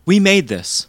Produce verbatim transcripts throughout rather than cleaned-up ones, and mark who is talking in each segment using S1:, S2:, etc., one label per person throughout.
S1: We made this.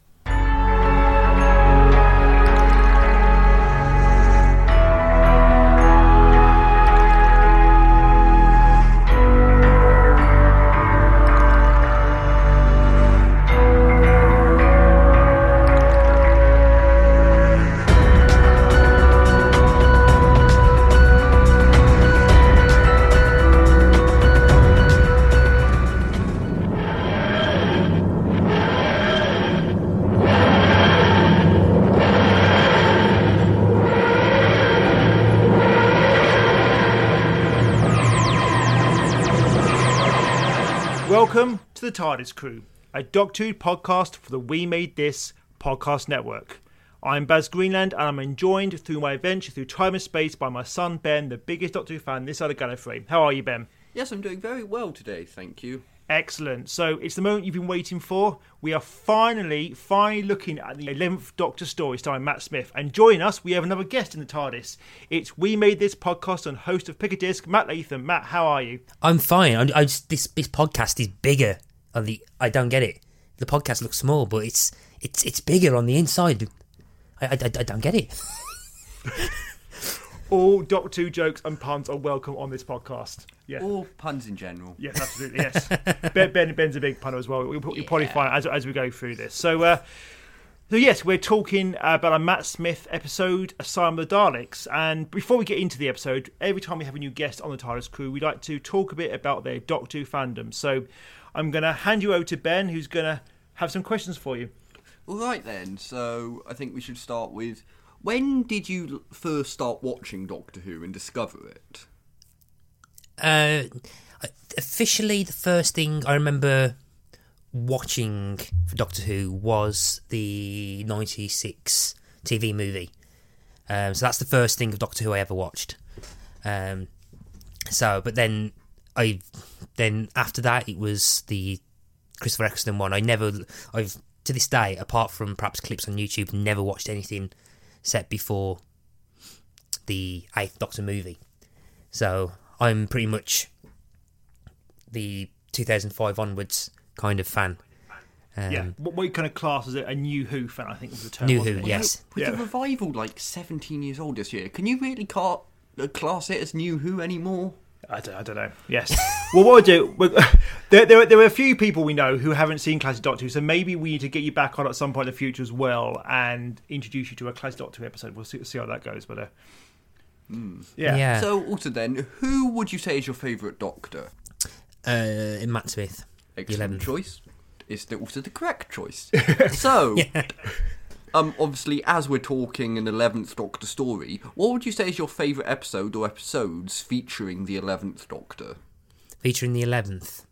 S2: Welcome to the TARDIS Crew, a Doctor Who podcast for the We Made This podcast network. I'm Baz Greenland and I'm joined through my adventure through time and space by my son Ben, the biggest Doctor Who fan this side of Gallifrey. How are you, Ben?
S3: Yes, I'm doing very well today, thank you.
S2: Excellent. So it's the moment you've been waiting for. We are finally, finally looking at the eleventh Doctor story starring Matt Smith. And joining us, we have another guest in the TARDIS. It's We Made This podcast and host of Pick a Disc, Matt Latham. Matt, how are you?
S4: I'm fine. I'm, I just, this this podcast is bigger on the. I don't get it. The podcast looks small, but it's it's it's bigger on the inside. I I, I, I don't get it.
S2: All Doctor Who jokes and puns are welcome on this podcast. Yeah.
S3: Or puns in general.
S2: Yes, absolutely, yes. ben, ben, Ben's a big punner as well. We'll, we'll yeah. probably find out as, as we go through this. So, uh, so yes, we're talking about a Matt Smith episode, Asylum of the Daleks. And before we get into the episode, every time we have a new guest on the TARDIS Crew, we like to talk a bit about their Doctor Who fandom. So I'm going to hand you over to Ben, who's going to have some questions for you.
S3: All right then, so I think we should start with, when did you first start watching Doctor Who and discover it?
S4: Uh, officially, the first thing I remember watching for Doctor Who was the ninety-six T V movie. Um, so that's the first thing of Doctor Who I ever watched. Um, so, but then I, then after that, it was the Christopher Eccleston one. I never, I've to this day, apart from perhaps clips on YouTube, never watched anything set before the eighth Doctor movie. So I'm pretty much the two thousand five onwards kind of fan. Um,
S2: yeah, what, what kind of class is it? A New Who fan, I think was the term.
S4: New
S2: wasn't
S4: Who,
S2: it?
S4: yes.
S3: With
S2: Yeah.
S3: the revival like seventeen years old this year, can you really ca- uh, class it as New Who anymore?
S2: I don't, I don't know. Yes. Well, what we'll do, we'll, there, there, there are a few people we know who haven't seen Classic Doctor Who, so maybe we need to get you back on at some point in the future as well and introduce you to a Classic Doctor Who episode. We'll see, see how that goes. But uh,
S3: Mm.
S2: yeah.
S4: Yeah.
S3: So also then, who would you say is your favourite Doctor?
S4: Uh, Matt Smith.
S3: Excellent
S4: eleventh.
S3: choice. Is the, also the correct choice. So,
S4: Yeah.
S3: um, obviously, as we're talking an eleventh Doctor story, what would you say is your favourite episode or episodes featuring the eleventh Doctor?
S4: Featuring the eleventh.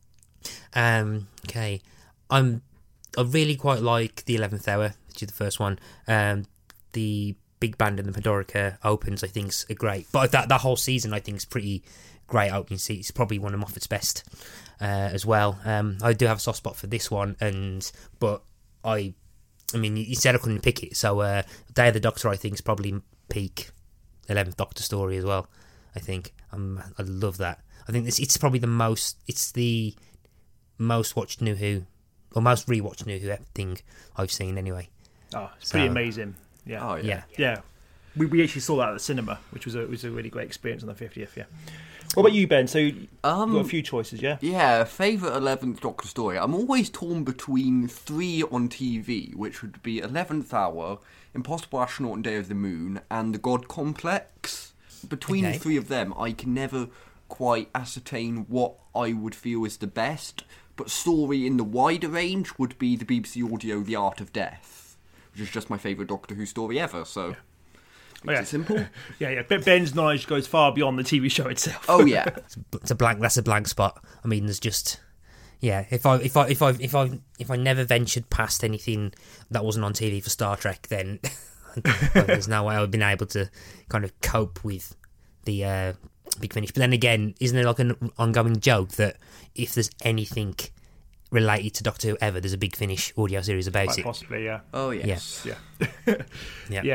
S4: Um, okay. I'm, I really quite like the eleventh hour, which is the first one. Um, the Big Band and the Pandorica opens, I think, is great. But that, that whole season, I think, is pretty great opening season. It's probably one of Moffat's best uh, as well. Um, I do have a soft spot for this one, and but I, I mean, you said I couldn't pick it, so uh, Day of the Doctor, I think, is probably peak eleventh Doctor story as well. I think um, I love that. I think this it's probably the most. It's the most watched New Who, or most rewatched New Who thing I've seen anyway.
S2: Oh, it's pretty
S4: So-
S2: amazing. Yeah.
S3: Oh, yeah.
S4: Yeah.
S2: Yeah. We, we actually saw that at the cinema, which was a was a really great experience on the fiftieth. Yeah. What about you, Ben? So you've
S3: Um,
S2: got a few choices, yeah?
S3: Yeah, favourite eleventh Doctor story. I'm always torn between three on T V, which would be eleventh Hour, Impossible Astronaut and Day of the Moon, and The God Complex. Between
S4: Okay.
S3: the three of them, I can never quite ascertain what I would feel is the best, but story in the wider range would be the B B C Audio The Art of Death, which is just my favourite Doctor Who story ever, so...
S2: Oh, yeah.
S3: Is it simple?
S2: Yeah, yeah. But Ben's knowledge goes far beyond the T V show itself.
S3: Oh, yeah.
S4: It's a blank. That's a blank spot. I mean, there's just yeah. If I if I if I if I if I never ventured past anything that wasn't on T V for Star Trek, then well, there's no way I've been able to kind of cope with the uh, Big Finish. But then again, isn't there like an ongoing joke that if there's anything related to Doctor Who ever, there's a Big Finish audio series about
S2: Quite
S4: it?
S2: possibly, yeah.
S3: Oh, yes.
S2: Yeah.
S4: Yeah.
S2: Yeah.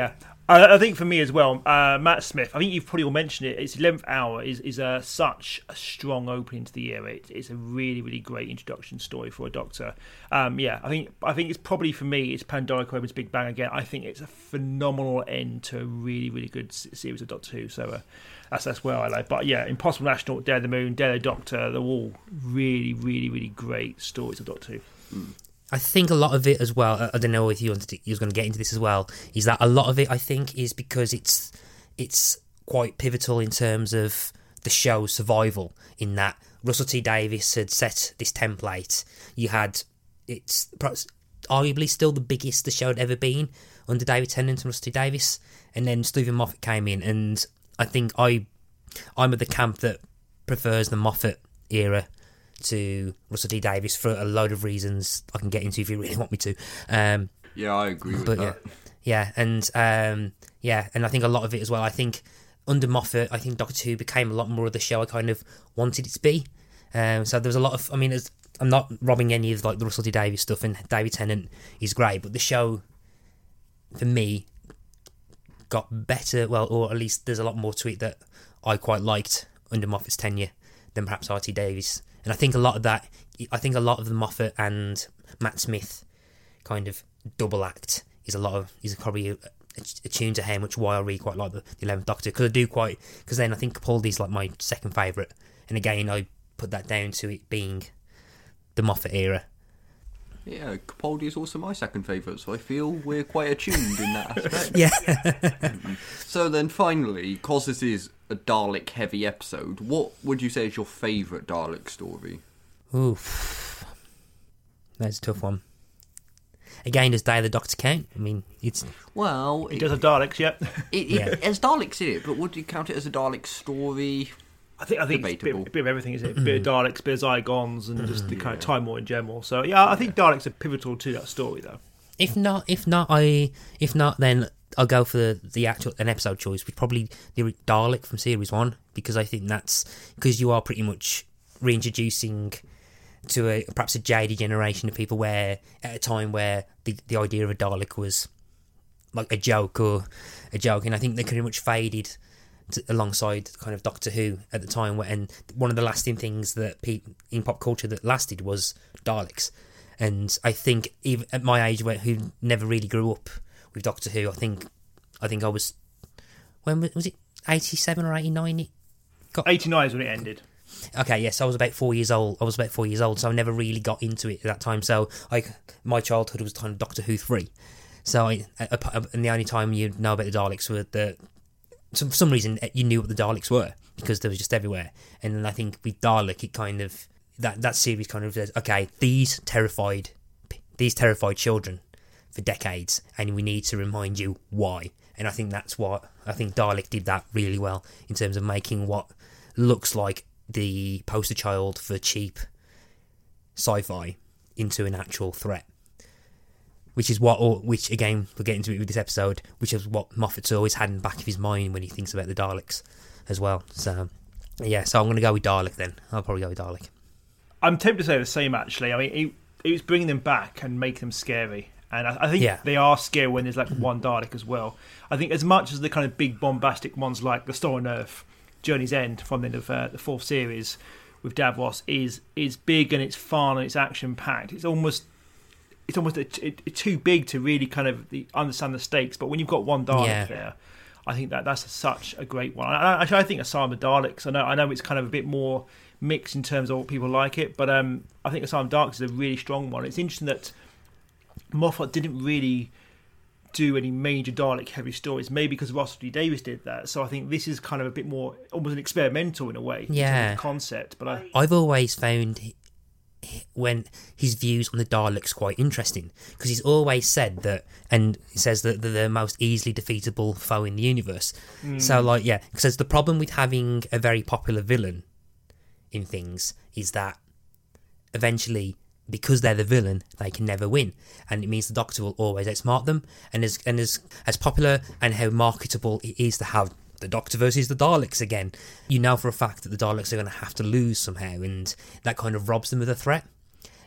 S2: I, I think for me as well, uh, Matt Smith, I think you've probably all mentioned it, its eleventh hour is, is uh, such a strong opening to the year. It, it's a really, really great introduction story for a Doctor. Um, yeah, I think I think it's probably for me, it's Pandora opens Big Bang again. I think it's a phenomenal end to a really, really good series of Doctor Who. So uh, that's, that's where I like. But yeah, Impossible Astronaut, Day of the Moon, Day of the Doctor, they're all really, really, really great stories of Doctor Who. Mm.
S4: I think a lot of it as well, I don't know if you wanted to, you was going to get into this as well, is that a lot of it, I think, is because it's it's quite pivotal in terms of the show's survival, in that Russell T Davies had set this template. You had, it's perhaps arguably still the biggest the show had ever been under David Tennant and Russell T Davies, and then Stephen Moffat came in, and I think I, I'm of the camp that prefers the Moffat era to Russell T Davies for a load of reasons I can get into if you really want me to. Um,
S3: yeah, I agree with
S4: but
S3: that.
S4: Yeah, yeah, and um, yeah, and I think a lot of it as well. I think under Moffat, I think Doctor Who became a lot more of the show I kind of wanted it to be. Um, so there was a lot of, I mean, there's, I'm not robbing any of like the Russell T Davies stuff, and David Tennant is great, but the show, for me, got better. Well, or at least there's a lot more to it that I quite liked under Moffat's tenure than perhaps R T Davies. And I think a lot of that, I think a lot of the Moffat and Matt Smith kind of double act is a lot of, is probably a, a tune to how much why I really quite like the, the eleventh Doctor, because I do quite, because then I think Capaldi's like my second favourite, and again I put that down to it being the Moffat era.
S3: Yeah, Capaldi is also my second favourite, so I feel we're quite attuned in that aspect.
S4: Yeah.
S3: So then finally, because this is a Dalek-heavy episode, what would you say is your favourite Dalek story?
S4: Oof. That's a tough one. Again, does Day of the Doctor count? I mean, it's...
S3: Well...
S2: It, it does have Daleks, yeah.
S3: It, it,
S4: yeah.
S3: There's Daleks in it, but would you count it as a Dalek story?
S2: I think I think
S3: Debatable.
S2: it's a bit, a bit of everything, isn't it? A bit of Daleks, a bit of Zygons, and just the kind of Time War in general. So yeah, I think Daleks are pivotal to that story, though.
S4: If not, if not, I if not, then I'll go for the, the actual an episode choice, which probably the Dalek from series one, because I think that's because you are pretty much reintroducing to a perhaps a jaded generation of people where at a time where the the idea of a Dalek was like a joke or a joke, and I think they pretty much faded to, alongside kind of Doctor Who at the time, where, and one of the lasting things that pe- in pop culture that lasted was Daleks. And I think even at my age, where who never really grew up with Doctor Who, I think I think I was when was, was it eighty-seven or eighty-nine? It got
S2: eighty-nine is when it ended.
S4: Okay, yes, I was about four years old. I was about four years old, so I never really got into it at that time. So, like, my childhood was kind of Doctor Who three. So, I, and the only time you know about the Daleks were the so for some reason you knew what the Daleks were because they were just everywhere. And then I think with Dalek, it kind of that that series kind of says, okay, these terrified these terrified children for decades, and we need to remind you why. And I think that's what I think Dalek did that really well in terms of making what looks like the poster child for cheap sci-fi into an actual threat, which is what, or which again we'll get into it with this episode, which is what Moffat's always had in the back of his mind when he thinks about the Daleks as well. So yeah, so I'm going to go with Dalek then. I'll probably go with Dalek.
S2: I'm tempted to say the same actually. I mean, it, it was bringing them back and making them scary. And I, I think
S4: yeah.
S2: they are scary when there's like one Dalek as well. I think as much as the kind of big bombastic ones like The Stolen Earth, Journey's End from the end of uh, the fourth series with Davros is is big and it's fun and it's action packed. It's almost it's almost a, it, it's too big to really kind of the, understand the stakes. But when you've got one Dalek
S4: yeah.
S2: there, I think that that's such a great one. I, actually, I think Asylum of Daleks. I know I know it's kind of a bit more mixed in terms of what people like it, but um, I think Asylum of Daleks is a really strong one. It's interesting that Moffat didn't really do any major Dalek heavy stories, maybe because Russell T Davies did that. So I think this is kind of a bit more almost an experimental in a way,
S4: yeah,
S2: in terms of concept. But I,
S4: I've always found when his views on the Daleks quite interesting, because he's always said that, and he says that they're the most easily defeatable foe in the universe. Mm. So like yeah, because the problem with having a very popular villain in things is that eventually, because they're the villain, they can never win, and it means the Doctor will always outsmart them. And as and as as popular and how marketable it is to have the Doctor versus the Daleks again, you know for a fact that the Daleks are going to have to lose somehow, and that kind of robs them of the threat.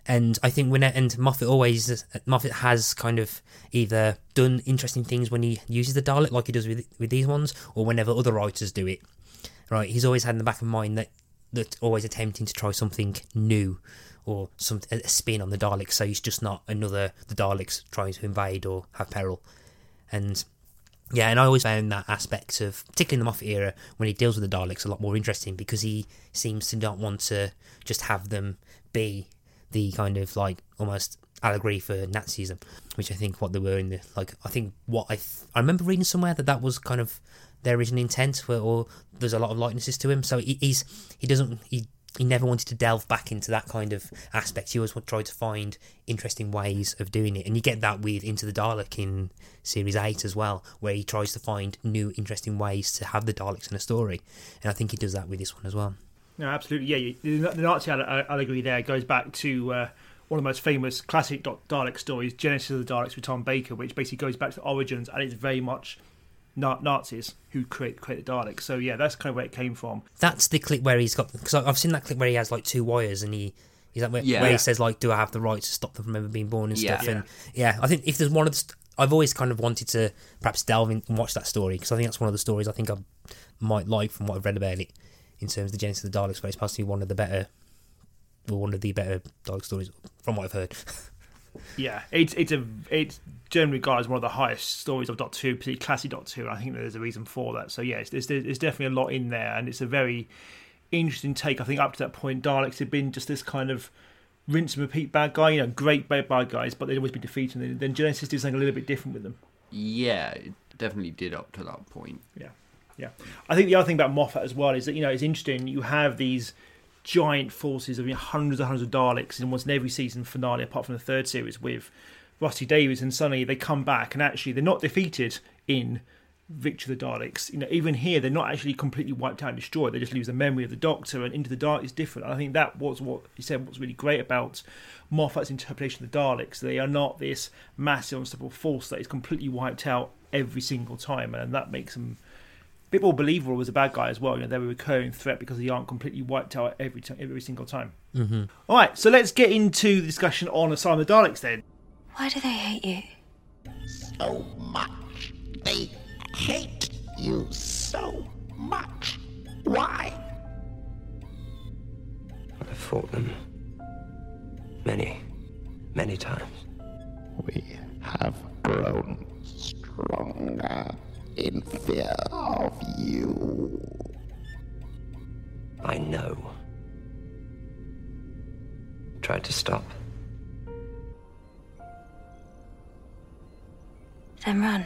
S4: And I think when and Moffat always Moffat has kind of either done interesting things when he uses the Dalek, like he does with with these ones, or whenever other writers do it. Right, he's always had in the back of mind that that always attempting to try something new or some a spin on the Daleks, so he's just not another the Daleks trying to invade or have peril. And yeah, and I always found that aspect of, particularly in the Moffat era, when he deals with the Daleks, a lot more interesting, because he seems to not want to just have them be the kind of like almost allegory for Nazism, which I think what they were in the like. I think what I th- I remember reading somewhere that that was kind of their original intent, where, or there's a lot of likenesses to him. So he, he's he doesn't he he never wanted to delve back into that kind of aspect. He always tried to find interesting ways of doing it, and you get that with Into the Dalek in series eight as well, where he tries to find new interesting ways to have the Daleks in a story, and I think he does that with this one as well.
S2: No, absolutely. Yeah, the, the Nazi allegory there goes back to uh, one of the most famous classic Dalek stories, Genesis of the Daleks with Tom Baker, which basically goes back to the origins, and it's very much na- Nazis who create create the Daleks. So yeah, that's kind of where it came from.
S4: That's the clip where he's got, because I've seen that clip where he has like two wires, and he is that where,
S3: yeah.
S4: where he says like, "Do I have the right to stop them from ever being born?" and
S3: yeah.
S4: stuff. And yeah, I think if there's one of the, st- I've always kind of wanted to perhaps delve in and watch that story, because I think that's one of the stories I think I might like from what I've read about it. In terms of the Genesis of the Daleks, where it's possibly one of the better, or one of the better Dalek stories, from what I've heard.
S2: Yeah, it's it's a it's generally regarded as one of the highest stories of Doctor Who, particularly classic Doctor Who. And I think there's a reason for that. So yes, there's there's definitely a lot in there, and it's a very interesting take. I think up to that point, Daleks had been just this kind of rinse and repeat bad guy, you know, great bad bad guys, but they'd always been defeated. And then Genesis did something a little bit different with them.
S3: Yeah, it definitely did up to that point.
S2: Yeah. Yeah, I think the other thing about Moffat as well is that, you know, it's interesting. You have these giant forces of, you know, hundreds and hundreds of Daleks in almost in every season finale, apart from the third series with Rusty Davies, and suddenly they come back and actually they're not defeated in Victory of the Daleks. You know, even here they're not actually completely wiped out and destroyed. They just lose the memory of the Doctor, and Into the Dark is different. And I think that was what he said was really great about Moffat's interpretation of the Daleks. They are not this massive unstoppable force that is completely wiped out every single time, and that makes them a bit more believable as a bad guy as well. You know, they're a recurring threat because they aren't completely wiped out every t- every single time.
S4: Mm-hmm.
S2: All right, so let's get into the discussion on Asylum of the Daleks then.
S1: Why do they hate you?
S5: So much. They hate you so much. Why?
S6: I've fought them many, many times.
S5: We have grown stronger in fear of you.
S6: I know. Tried to stop.
S1: Then run.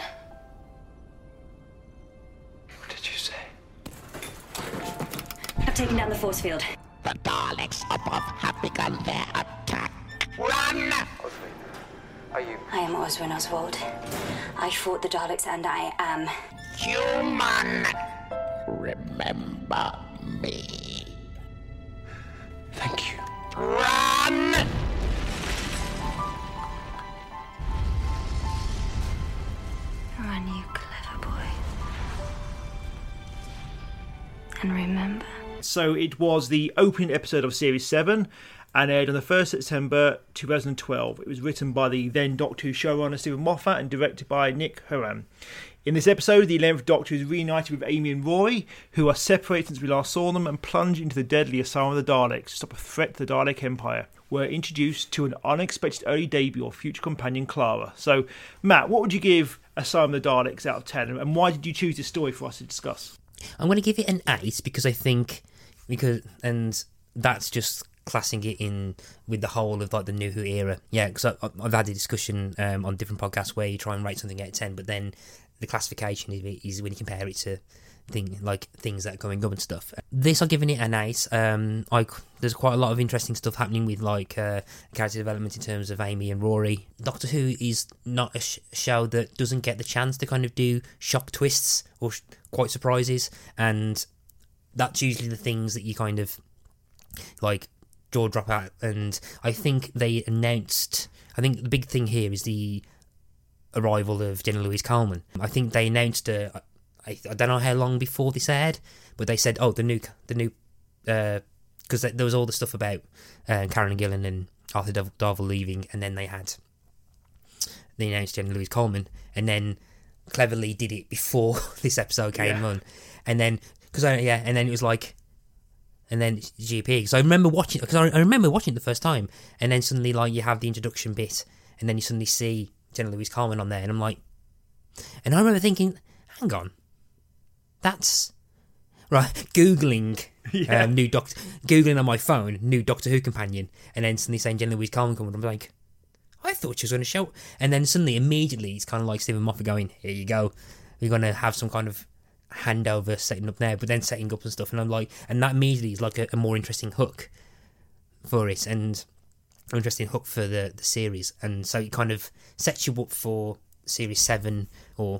S6: What did you say?
S1: I've taken down the force field.
S5: The Daleks above have begun their attack. Run!
S6: Are you...
S1: I am Oswin Oswald. I fought the Daleks and I am...
S5: human! Remember me.
S6: Thank you.
S5: Run!
S1: Run, you clever boy. And remember...
S2: So it was the opening episode of Series seven and aired on the first of September twenty twelve. It was written by the then Doctor Who showrunner Stephen Moffat and directed by Nick Horan. In this episode, the eleventh Doctor is reunited with Amy and Rory, who are separated since we last saw them, and plunge into the deadly Asylum of the Daleks to stop a threat to the Dalek Empire. We're introduced to an unexpected early debut of future companion Clara. So, Matt, what would you give Asylum of the Daleks out of ten, and why did you choose this story for us to discuss?
S4: I'm going to give it an eight because I think because and that's just classing it in with the whole of like the New Who era. Yeah, because I've had a discussion um, on different podcasts where you try and rate something out of ten, but then the classification is, is when you compare it to thing like things that are going up and stuff. This I've given it an eight. Um, I there's quite a lot of interesting stuff happening with like uh, character development in terms of Amy and Rory. Doctor Who is not a sh- show that doesn't get the chance to kind of do shock twists or sh- quite surprises, and that's usually the things that you kind of like jaw drop out. And I think they announced. I think the big thing here is the arrival of Jenna Louise Coleman. I think they announced uh, I, I don't know how long before this aired, but they said, oh, the new, the new, because uh, there was all the stuff about uh, Karen Gillan and Arthur Dar- Darvill leaving, and then they had they announced Jenny Louise Coleman, and then cleverly did it before this episode came
S2: Yeah.
S4: on, and then because I yeah, and then it was like, and then G P. Because I remember watching, because I, I remember watching it the first time, and then suddenly like you have the introduction bit, and then you suddenly see Jenny Louise Coleman on there, and I'm like, and I remember thinking, hang on, that's right. Googling
S2: Yeah.
S4: um, new Doctor, Googling on my phone, new Doctor Who companion, and then suddenly saying Jenny Louise Coleman coming. I'm like, I thought she was going to show, and then suddenly, immediately, it's kind of like Stephen Moffat going, "Here you go, you're going to have some kind of handover setting up there," but then setting up and stuff, and I'm like, and that immediately is like a, a more interesting hook for it, and an interesting hook for the the series, and so it kind of sets you up for series seven or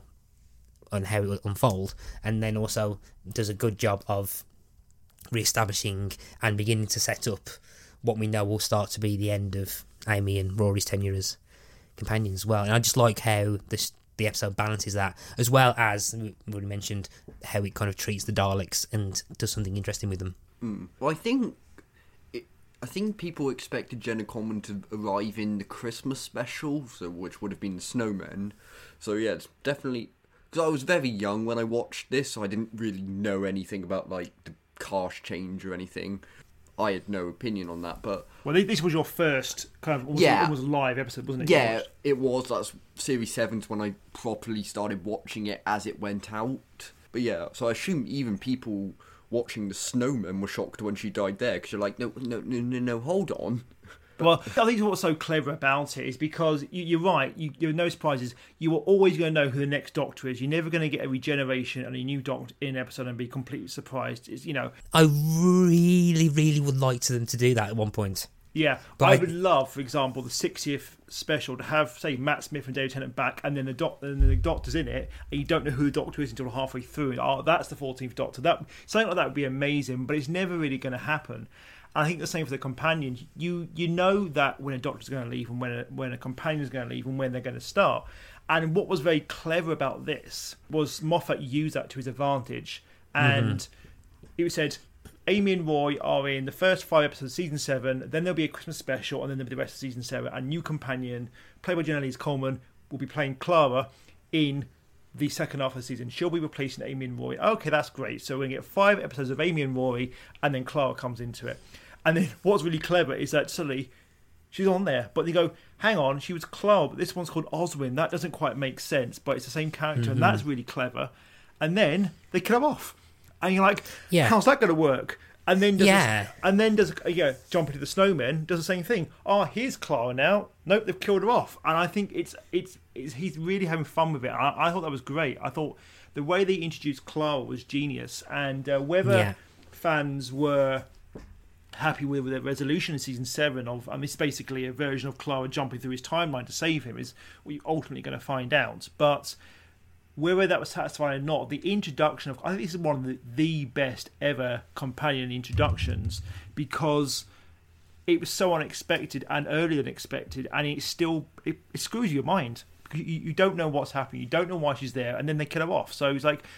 S4: on how it will unfold, and then also does a good job of re-establishing and beginning to set up what we know will start to be the end of Amy and Rory's tenure as companions as well. And I just like how this the episode balances that, as well as we already mentioned how it kind of treats the Daleks and does something interesting with them.
S3: Mm. Well, I think it, I think people expected Jenna Coleman to arrive in the Christmas special, so which would have been the Snowmen. So yeah, it's definitely, because I was very young when I watched this, so I didn't really know anything about like the cast change or anything. I had no opinion on that, but
S2: Well, this was your first kind of almost,
S3: Yeah.
S2: almost live episode, wasn't it? You
S3: yeah,
S2: watched?
S3: it was. That's series seven's when I properly started watching it as it went out. But yeah, so I assume even people watching the Snowmen were shocked when she died there, because you're like, no, no, no, no, no, hold on.
S2: Well, I think what's so clever about it is because you, you're right. You, you're no surprises. You are always going to know who the next Doctor is. You're never going to get a regeneration and a new Doctor in an episode and be completely surprised. It's, you know,
S4: I really, really would like to them to do that at one point.
S2: yeah.
S4: But
S2: I
S4: I-
S2: would love, for example, the sixtieth special to have, say, Matt Smith and David Tennant back, and then the doc, and then the Doctor's in it, and you don't know who the Doctor is until halfway through. Oh, that's the fourteenth Doctor. That something like that would be amazing, but it's never really going to happen. I think the same for the companion. You you know that when a Doctor's going to leave and when a, when a companion's going to leave and when they're going to start. And what was very clever about this was Moffat used that to his advantage. And mm-hmm. it said, Amy and Roy are in the first five episodes of season seven, then there'll be a Christmas special, and then there'll be the rest of season seven. And new companion, played by Jenna Louise Coleman, will be playing Clara in the second half of the season. She'll be replacing Amy and Roy. Okay, that's great. So we're going to get five episodes of Amy and Roy, and then Clara comes into it. And then what's really clever is that suddenly she's on there, but they go, hang on, she was Clara, but this one's called Oswin. That doesn't quite make sense, but it's the same character, mm-hmm. and that's really clever. And then they kill her off. And you're like,
S4: yeah. how's
S2: that going to work? And then does
S4: yeah.
S2: this, and then does yeah, jump into the Snowmen, does the same thing. Oh, here's Clara now. Nope, they've killed her off. And I think it's it's, it's he's really having fun with it. I, I thought that was great. I thought the way they introduced Clara was genius. And uh, whether
S4: yeah.
S2: fans were happy with the resolution in season seven of, I mean, it's basically a version of Clara jumping through his timeline to save him, is what you're ultimately going to find out. But whether that was satisfying or not, the introduction of, I think this is one of the, the best ever companion introductions, because it was so unexpected and earlier than expected, and it still it, it screws your mind. You, you don't know what's happening, you don't know why she's there, and then they kill her off. So it's like,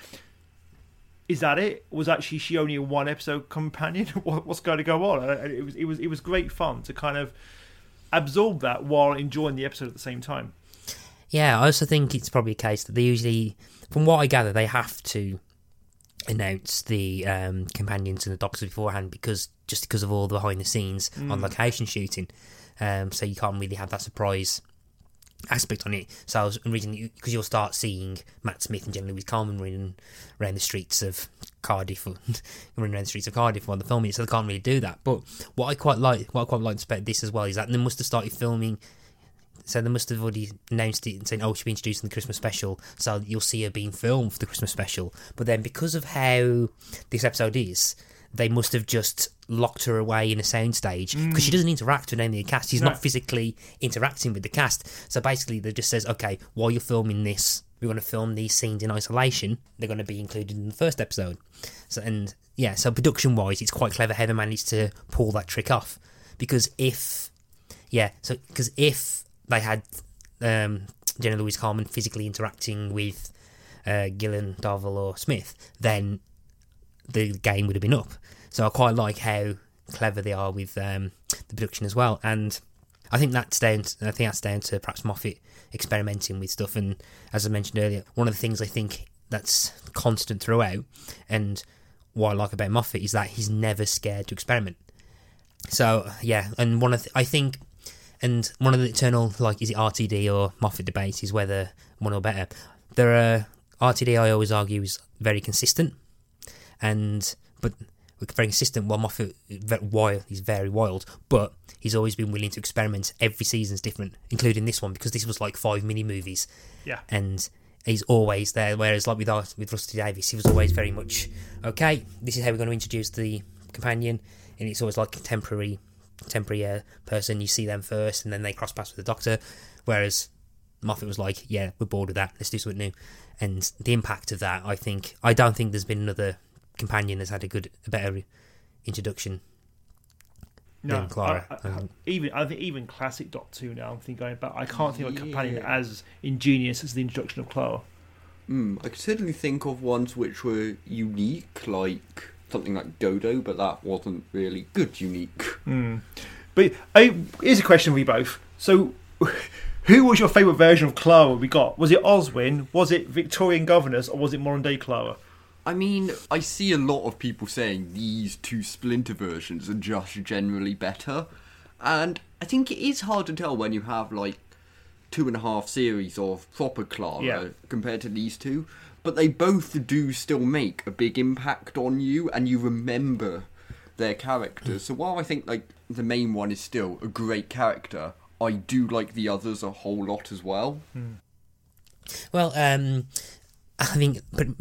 S2: is that it? Was actually she only a one episode companion? What's going to go on? And it was it was it was great fun to kind of absorb that while enjoying the episode at the same time.
S4: Yeah, I also think it's probably a case that they usually, from what I gather, they have to announce the um, companions and the Doctors beforehand, because just because of all the behind the scenes mm. on location shooting, um, so you can't really have that surprise aspect on it. So I was originally, because you'll start seeing Matt Smith and Jenna Louise Coleman running around the streets of Cardiff, or running around the streets of Cardiff while they're filming it, so they can't really do that. But what I quite like, what I quite like about this as well, is that they must have started filming. So they must have already announced it and saying, oh, she'll be introduced in the Christmas special, so you'll see her being filmed for the Christmas special. But then because of how this episode is, they must have just locked her away in a soundstage, because mm. she doesn't interact with any of the cast. She's no. not physically interacting with the cast. So basically they just says, okay, while you're filming this, we're going to film these scenes in isolation. They're going to be included in the first episode. So and yeah, so production-wise, it's quite clever how they managed to pull that trick off. Because if, yeah, so because if they had um, Jenna Louise Coleman physically interacting with uh, Gillan, Darvill or Smith, then the game would have been up. So I quite like how clever they are with um, the production as well. And I think that's down. To, I think that's down to perhaps Moffat experimenting with stuff, and as I mentioned earlier, one of the things I think that's constant throughout, and what I like about Moffat is that he's never scared to experiment. So yeah, and one of the, I think, and one of the eternal, like, is it R T D or Moffat debate is whether one or better. There are R T D. I always argue is very consistent, and but very consistent. While Moffat very wild, he's very wild, but he's always been willing to experiment. Every season's different, including this one, because this was like five mini movies.
S2: Yeah,
S4: and he's always there. Whereas like with with Rusty Davies, he was always very much okay. This is how we're going to introduce the companion, and it's always like a temporary, temporary uh, person. You see them first, and then they cross paths with the Doctor. Whereas Moffat was like, yeah, we're bored with that. Let's do something new. And the impact of that, I think, I don't think there's been another companion that's had a good, a better introduction
S2: no,
S4: than Clara.
S2: I, I, even I think even classic Doctor Who now, I'm thinking going back, I can't think of a companion as ingenious as the introduction of Clara.
S3: Mm, I could certainly think of ones which were unique, like something like Dodo, but that wasn't really good unique.
S2: Mm. But uh, here's a question for you both. So, who was your favourite version of Clara we got? Was it Oswin, was it Victorian governess, or was it modern day Clara?
S3: I mean, I see a lot of people saying these two Splinter versions are just generally better. And I think it is hard to tell when you have, like, two and a half series of proper Clara
S2: yeah.
S3: compared to these two. But they both do still make a big impact on you, and you remember their characters. So while I think, like, the main one is still a great character, I do like the others a whole lot as well.
S2: Mm.
S4: Well, um... I think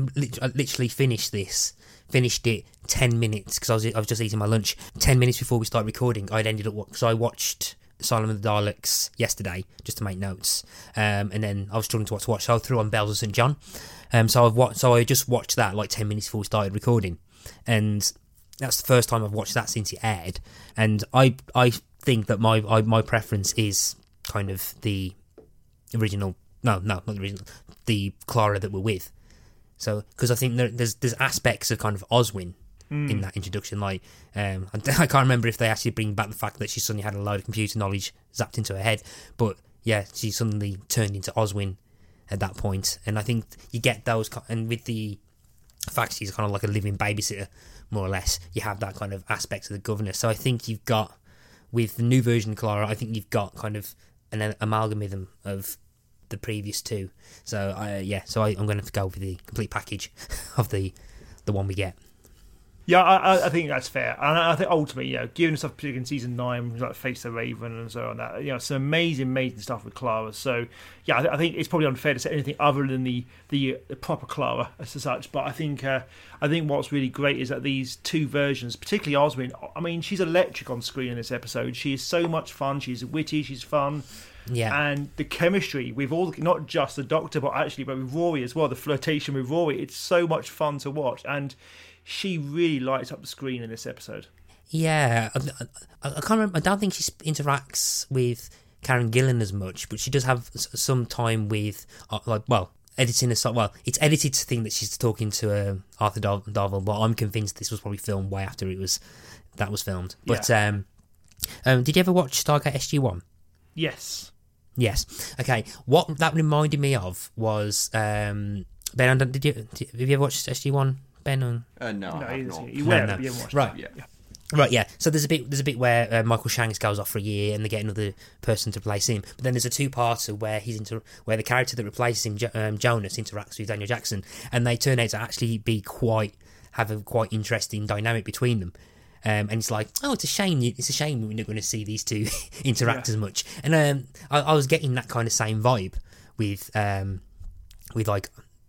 S4: I literally finished this, finished it ten minutes, because I was, I was just eating my lunch. ten minutes before we started recording, I'd ended up, because I watched Asylum of the Daleks yesterday, just to make notes, um, and then I was struggling to what to watch, so I threw on Bells of Saint John. Um, so, I've watched, so I just watched that like ten minutes before we started recording, and that's the first time I've watched that since it aired, and I I think that my I, my preference is kind of the original. No, no, not the original. The Clara that we're with. So, because I think there, there's there's aspects of kind of Oswin mm. in that introduction. Like, um, I, I can't remember if they actually bring back the fact that she suddenly had a load of computer knowledge zapped into her head. But yeah, she suddenly turned into Oswin at that point. And I think you get those, and with the fact she's kind of like a living babysitter, more or less, you have that kind of aspect of the governor. So I think you've got, with the new version of Clara, I think you've got kind of an amalgam of the previous two. So uh, yeah, so I, I'm going to have to go with the complete package of the the one we get.
S2: Yeah, I, I think that's fair, and I think ultimately, you know, given stuff particularly in season nine, like Face the Raven and so on, that, you know, some amazing, amazing stuff with Clara. So yeah, I, I think it's probably unfair to say anything other than the the, the proper Clara as such. But I think uh, I think what's really great is that these two versions, particularly Oswin, I mean, she's electric on screen in this episode. She is so much fun. She's witty. She's fun.
S4: Yeah,
S2: and the chemistry with all, not just the Doctor, but actually, but with Rory as well. The flirtation with Rory, it's so much fun to watch, and she really lights up the screen in this episode.
S4: Yeah, I, I, I can't remember. I don't think she interacts with Karen Gillan as much, but she does have some time with, uh, like, well, editing aside. Well, it's edited to think that she's talking to uh, Arthur Dar- Darvill, but I'm convinced this was probably filmed way after it was that was filmed. But
S2: yeah.
S4: um, um, did you ever watch Stargate S G one?
S2: Yes.
S4: Yes. Okay. What that reminded me of was um, Ben. Did you did, have you ever watched S G one, Ben? Or?
S3: Uh, no,
S2: no,
S3: I have
S2: you,
S3: not.
S2: you will,
S4: no, no.
S2: but you haven't watched
S4: right.
S2: it.
S3: Yeah.
S2: yeah.
S4: Right, yeah. So there's a bit there's a bit where uh, Michael Shanks goes off for a year and they get another person to replace him. But then there's a two-parter where he's inter- where the character that replaces him, jo- um, Jonas, interacts with Daniel Jackson, and they turn out to actually be quite have a quite interesting dynamic between them. Um, and it's like, oh, it's a shame. It's a shame we're not going to see these two interact
S2: yeah.
S4: as much. And um, I, I was getting that kind of same vibe with um, with like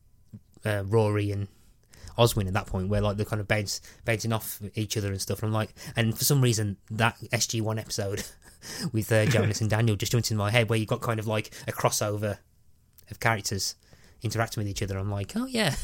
S4: uh, Rory and Oswin at that point, where like they're kind of bounce, bouncing off each other and stuff. And I'm like, and for some reason that S G one episode with uh, Jonas and Daniel just jumped in my head, where you've got kind of like a crossover of characters interacting with each other. I'm like, oh yeah.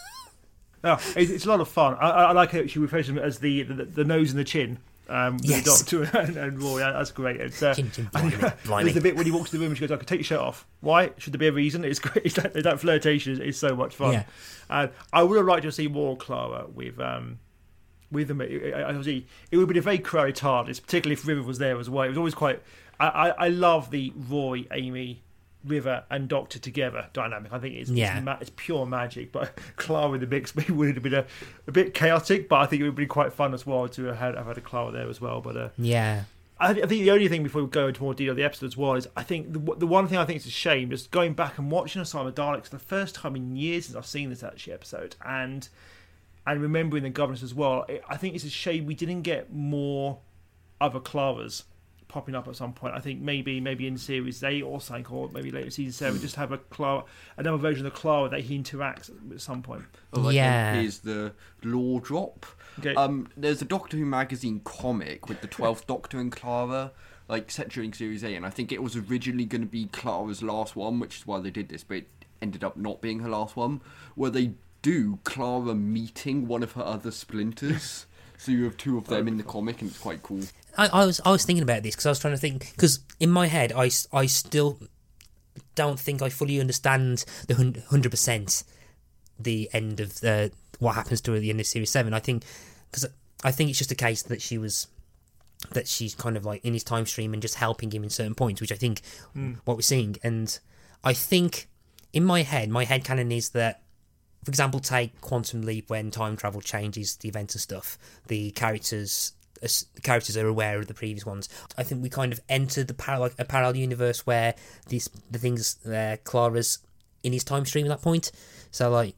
S2: Oh, it's, it's a lot of fun. I, I like how she refers to them as the, the the nose and the chin. Um, with
S4: Yes.
S2: the Doctor and, and Rory. That's great. It's, uh,
S4: Chin, chin,
S2: and,
S4: blimey, blimey.
S2: there's the bit when he walks to the room and she goes, "I can take your shirt off." Why? Should there be a reason? It's great. It's that, that flirtation is, is so much fun.
S4: Yeah.
S2: And I would have liked to see more Clara with um with them. It, it, it would have been a very crowded TARDIS, particularly if River was there as well. It was always quite I, I, I love the Roy, Amy, River and Doctor together dynamic. I think it's
S4: Yeah.
S2: it's, ma- it's pure magic. But Clara in the mix maybe would have been a, a bit chaotic, but I think it would be quite fun as well to have had, have had a Clara there as well. But uh,
S4: Yeah.
S2: I, I think the only thing before we go into more detail of the episode as well is I think the, the one thing I think is a shame is going back and watching Asylum of the Daleks for the first time in years since I've seen this actually episode and and remembering the governess as well. It, I think it's a shame we didn't get more other Claras popping up at some point. I think maybe maybe in series eight or something, or maybe later season seven, just have a Clara, another version of the Clara that he interacts at some point.
S3: Oh, like,
S4: Yeah.
S3: Here's the law drop.
S2: Okay.
S3: Um, there's a Doctor Who magazine comic with the twelfth Doctor and Clara, like set during series eight, and I think it was originally going to be Clara's last one, which is why they did this, but it ended up not being her last one, where they do Clara meeting one of her other splinters. So you have two of them in the comic, and it's quite cool.
S4: I, I was I was thinking about this because I was trying to think because in my head I, s- I still don't think I fully understand the hun- hundred percent the end of the what happens to her at the end of series seven. I think because I think it's just a case that she was that she's kind of like in his time stream and just helping him in certain points, which I think what we're seeing. And I think in my head, my head canon is that, for example, take Quantum Leap when time travel changes the events and stuff. The characters. As the characters are aware of the previous ones. I think we kind of entered the parallel a parallel universe where these the things uh, Clara's in his time stream at that point. So like,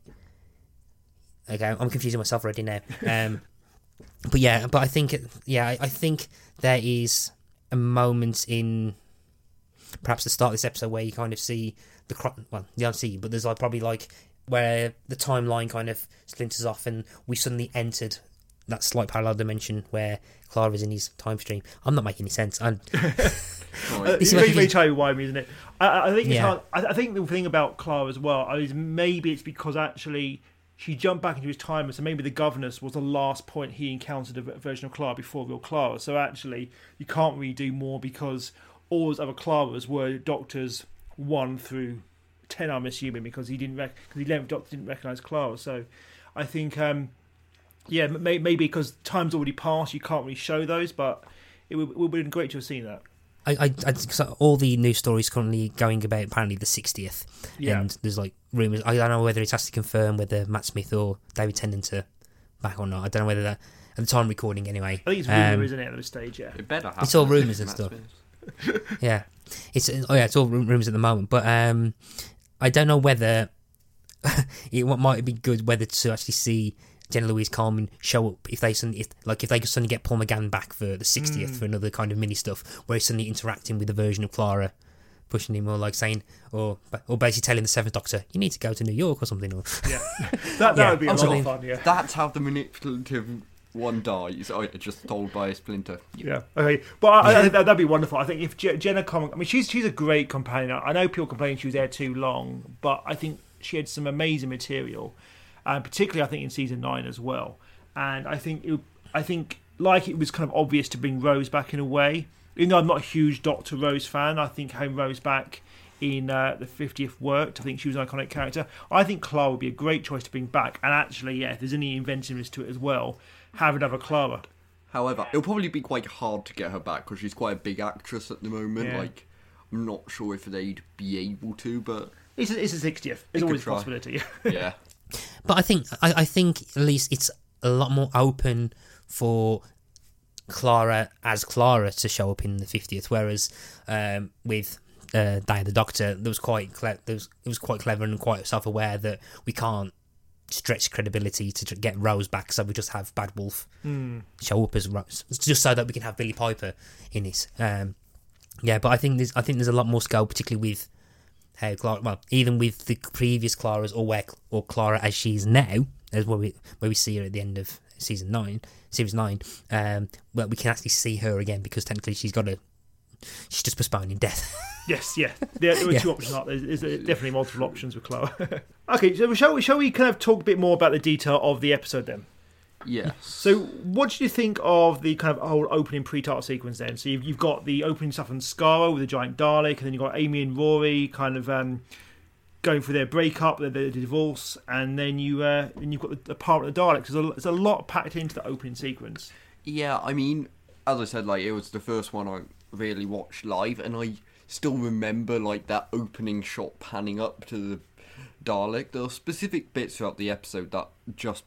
S4: okay, I'm confusing myself already now. Um, but yeah, but I think yeah, I, I think there is a moment in perhaps the start of this episode where you kind of see the cro- well, you don't see, but there's like probably like where the timeline kind of splinters off, and we suddenly entered that slight parallel dimension where Clara's in his time stream. I'm not making any sense. I'm,
S2: Uh,
S4: It's
S2: you
S4: like
S2: may,
S4: if
S2: may
S4: you-
S2: tell you why, isn't it? I, I think it's
S4: Yeah.
S2: hard. I, I think the thing about Clara as well is maybe it's because actually she jumped back into his time, so maybe the governess was the last point he encountered a version of Clara before real Clara. So actually, you can't really do more because all those other Claras were Doctors one through ten. I'm assuming because he didn't rec- because the eleventh Doctor didn't recognise Clara. So I think. Um, Yeah, may- maybe because time's already passed, you can't really show those, but it would, it would have been great to have seen that.
S4: I, I, I, so all the news stories currently going about apparently the sixtieth,
S2: Yeah.
S4: and there's like rumours. I don't know whether it's actually confirmed whether Matt Smith or David Tennant are back or not. I don't know whether that at the time recording anyway.
S2: I think it's rumour,
S4: Um,
S2: isn't it, at this stage, yeah.
S3: It better happen.
S4: It's all rumours and
S3: Matt
S4: stuff.
S3: Smith.
S4: Yeah, it's oh yeah, it's all rumours at the moment. But um, I don't know whether it what might be good whether to actually see Jenna Louise Coleman show up if they suddenly, if, like if they could suddenly get Paul McGann back for the sixtieth
S2: Mm.
S4: for another kind of mini stuff where he's suddenly interacting with the version of Clara, pushing him or like saying or or basically telling the Seventh Doctor you need to go to New York or something. Or
S2: Yeah, that, that
S4: Yeah,
S2: would be a lot
S4: absolutely.
S2: of fun, yeah.
S3: That's how the manipulative one dies. I just told by a splinter.
S2: Yeah, okay. But I, I think that, that'd be wonderful. I think if Je- Jenna Coleman, I mean, she's she's a great companion. I know people complain she was there too long, but I think she had some amazing material, and particularly I think in season nine as well. And I think it, I think like it was kind of obvious to bring Rose back in a way. Even though I'm not a huge Doctor Rose fan, I think having Rose back in uh, the fiftieth worked. I think she was an iconic character. I think Clara would be a great choice to bring back. And actually, yeah, if there's any inventiveness to it as well, have another Clara.
S3: However, it'll probably be quite hard to get her back because she's quite a big actress at the moment.
S2: Yeah.
S3: Like, I'm not sure if they'd be able to, but
S2: It's a, it's a sixtieth. There's
S3: You could
S2: always a
S3: try.
S2: possibility.
S3: yeah.
S4: But I think I, I think at least it's a lot more open for Clara as Clara to show up in the fiftieth, whereas um, with uh, Day of the Doctor, there was quite cle- there was, it was quite clever and quite self-aware that we can't stretch credibility to tr- get Rose back, so we just have Bad Wolf show up as Rose, just so that we can have Billy Piper in it. Um, yeah, but I think there's I think there's a lot more scope, particularly with how Clara, well, even with the previous Claras or where or Clara as she is now, as where we where we see her at the end of season nine, series nine. Um, well, we can actually see her again because technically she's got a, she's just postponing death.
S2: Yes, yeah. There, there were
S4: Yeah.
S2: two options. Aren't there? There's uh, definitely multiple options with Clara. Okay, so shall we, shall we kind of talk a bit more about the detail of the episode then?
S3: Yes.
S2: So, what did you think of the kind of whole opening pre-title sequence then? So, you've, you've got the opening stuff on Skaro with the giant Dalek, and then you've got Amy and Rory kind of um, going through their breakup, their, their divorce, and then you uh, then you've got the, the part of the Daleks. There's a, there's a lot packed into the opening sequence.
S3: Yeah, I mean, as I said, like it was the first one I really watched live, and I still remember like that opening shot panning up to the Dalek. There are specific bits throughout the episode that just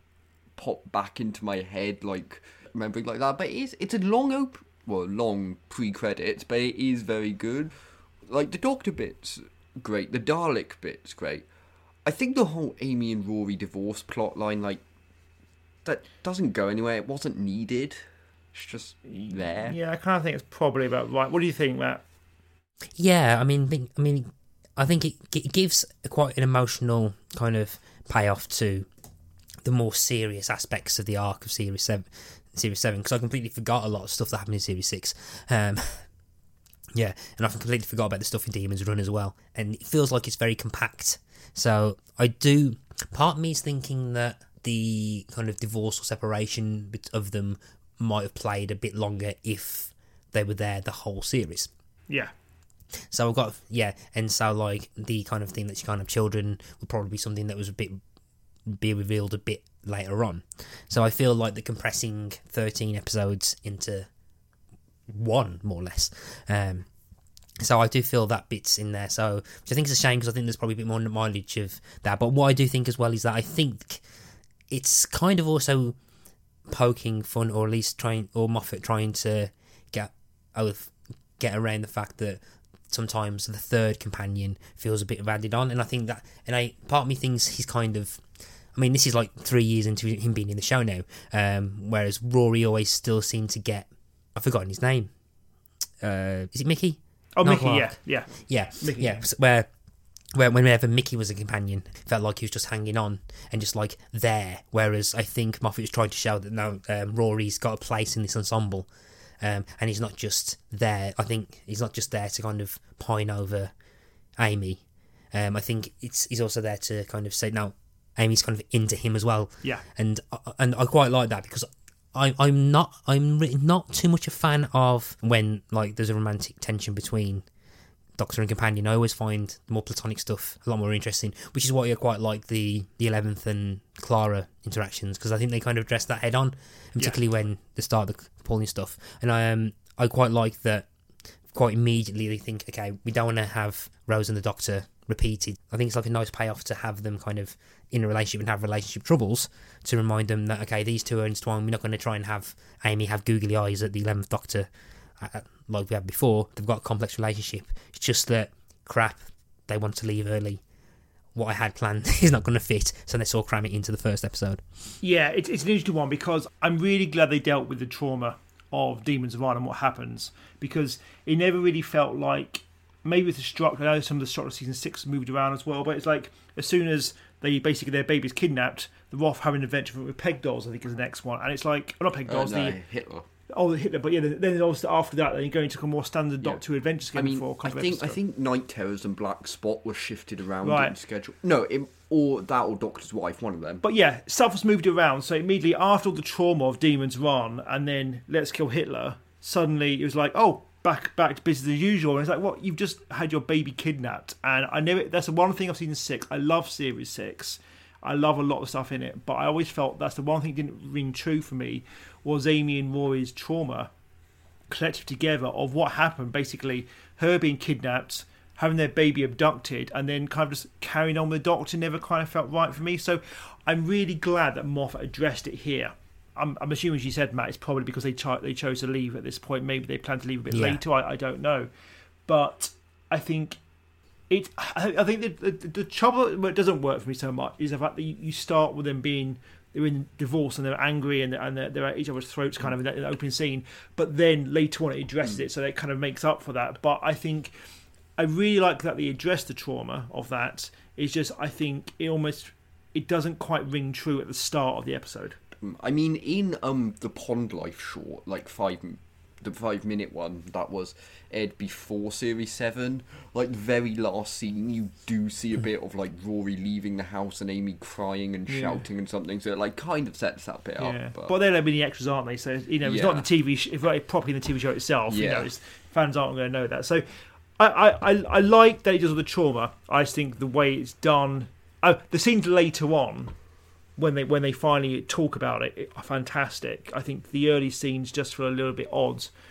S3: pop back into my head, like remembering like that. But it is, it's a long op- well, long pre-credits, but it is very good. Like the Doctor bit's great, the Dalek bit's great. I think the whole Amy and Rory divorce plotline, like, that doesn't go anywhere. It wasn't needed. It's just there.
S2: Yeah, I kind of think it's probably about right. What do you think, Matt?
S4: Yeah, I mean, think- I mean, I think it, it gives quite an emotional kind of payoff to the more serious aspects of the arc of Series Seven. Series Seven, because I completely forgot a lot of stuff that happened in Series Six. Um, yeah, and I completely forgot about the stuff in Demon's Run as well. And it feels like it's very compact. So I do. Part of me is thinking that the kind of divorce or separation of them might have played a bit longer if they were there the whole series.
S2: Yeah.
S4: So I've got, yeah, and so like the kind of thing that she can't have children would probably be something that was a bit, be revealed a bit later on. So I feel like the compressing thirteen episodes into one, more or less. Um, so I do feel that bit's in there. So, which I think is a shame because I think there's probably a bit more mileage of that. But what I do think as well is that I think it's kind of also poking fun, or at least trying, or Moffat trying to get out, get around the fact that sometimes the third companion feels a bit added on, and I think that, and I part of me thinks he's kind of, I mean, this is like three years into him being in the show now, um, whereas Rory always still seemed to get, I've forgotten his name, uh, is it Mickey?
S2: Oh,
S4: No,
S2: Mickey,
S4: Clark.
S2: yeah, yeah,
S4: Yeah,
S2: Mickey.
S4: yeah, where, where whenever Mickey was a companion, it felt like he was just hanging on and just like there, whereas I think Moffat was trying to show that no, um, Rory's got a place in this ensemble. Um, and he's not just there. I think he's not just there to kind of pine over Amy. Um, I think it's he's also there to kind of say, no, Amy's kind of into him as well.
S2: Yeah.
S4: And and I quite like that because I I'm not I'm re- not too much a fan of when like there's a romantic tension between Doctor and companion. I always find the more platonic stuff a lot more interesting, which is why I quite like the the eleventh and Clara interactions, because I think they kind of address that head on, and particularly yeah. when they start the Pauline stuff. And I um I quite like that. Quite immediately they think, okay, we don't want to have Rose and the Doctor repeated. I think it's like a nice payoff to have them kind of in a relationship and have relationship troubles, to remind them that, okay, these two are intertwined. We're not going to try and have Amy have googly eyes at the eleventh Doctor uh, like we had before. They've got a complex relationship. It's just that, crap, they want to leave early. What I had planned is not going to fit, so let's all cram it into the first episode.
S2: Yeah, it's, it's an interesting one because I'm really glad they dealt with the trauma of Demons of Run and what happens, because it never really felt like, maybe with the Structure, I know some of the Structure season six moved around as well, but it's like as soon as they basically their baby's kidnapped, they're off having an adventure with Peg Dolls, I think is the next one, and it's like, well, not Peg Dolls,
S3: uh, no,
S2: the
S3: Hitler.
S2: Oh, the Hitler, but yeah, then obviously after that, then you're going to a more standard Doctor Who adventure schedule
S3: I mean,
S2: for a
S3: I
S2: couple of
S3: think I
S2: episodes.
S3: think Night Terrors and Black Spot were shifted around
S2: Right.
S3: in schedule. No, it, or that or Doctor's Wife, one of them.
S2: But yeah, stuff was moved around, so immediately after all the trauma of Demons Run and then Let's Kill Hitler, suddenly it was like, oh, back back to business as usual. And it's like, what? You've just had your baby kidnapped. And I never, that's the one thing I've seen in six. I love Series six. I love a lot of stuff in it. But I always felt that's the one thing that didn't ring true for me, was Amy and Rory's trauma collective together of what happened. Basically, her being kidnapped, having their baby abducted, and then kind of just carrying on with the Doctor never kind of felt right for me. So I'm really glad that Moffat addressed it here. I'm, I'm assuming she said, Matt, it's probably because they cho- they chose to leave at this point. Maybe they plan to leave a bit
S4: Yeah.
S2: later. I, I don't know, but I think it. I, I think the, the the trouble that doesn't work for me so much is the fact that you, you start with them being they're in divorce and they're angry and they're, and they're, they're at each other's throats, kind of in the, in the opening scene. But then later on, it addresses it, so that kind of makes up for that. But I think I really like that they address the trauma of that. It's just I think it almost it doesn't quite ring true at the start of the episode.
S3: I mean, in um the Pond Life short, like five, the five minute one that was aired before Series Seven, like the very last scene, you do see a bit of like Rory leaving the house and Amy crying and
S2: Yeah.
S3: shouting and something. So it like kind of sets that bit
S2: Yeah,
S3: up. But,
S2: but they're like mini extras, aren't they? So you know, it's
S3: Yeah.
S2: not the T V. Sh- if like properly in the T V show itself, you
S3: Yeah.
S2: know, it's, fans aren't going to know that. So I, I, I, I like that it does with the trauma. I just think the way it's done, oh, the scenes later on, when they when they finally talk about it, it are fantastic. I think the early scenes just feel a little bit odd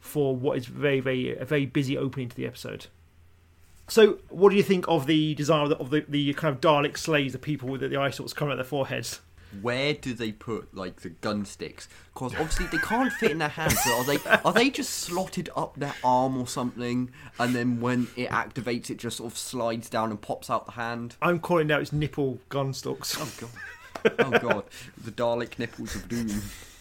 S2: for what is very, very a very busy opening to the episode. So, what do you think of the design of the, of the, the kind of Dalek slaves, the people with the, the eye sockets coming out their foreheads?
S3: Where do they put like the gun sticks? Because obviously they can't fit in their hands. So are they are they just slotted up their arm or something? And then when it activates, it just sort of slides down and pops out the hand.
S2: I'm calling now it's nipple gun stocks.
S3: Oh god! Oh god! The Dalek nipples of doom.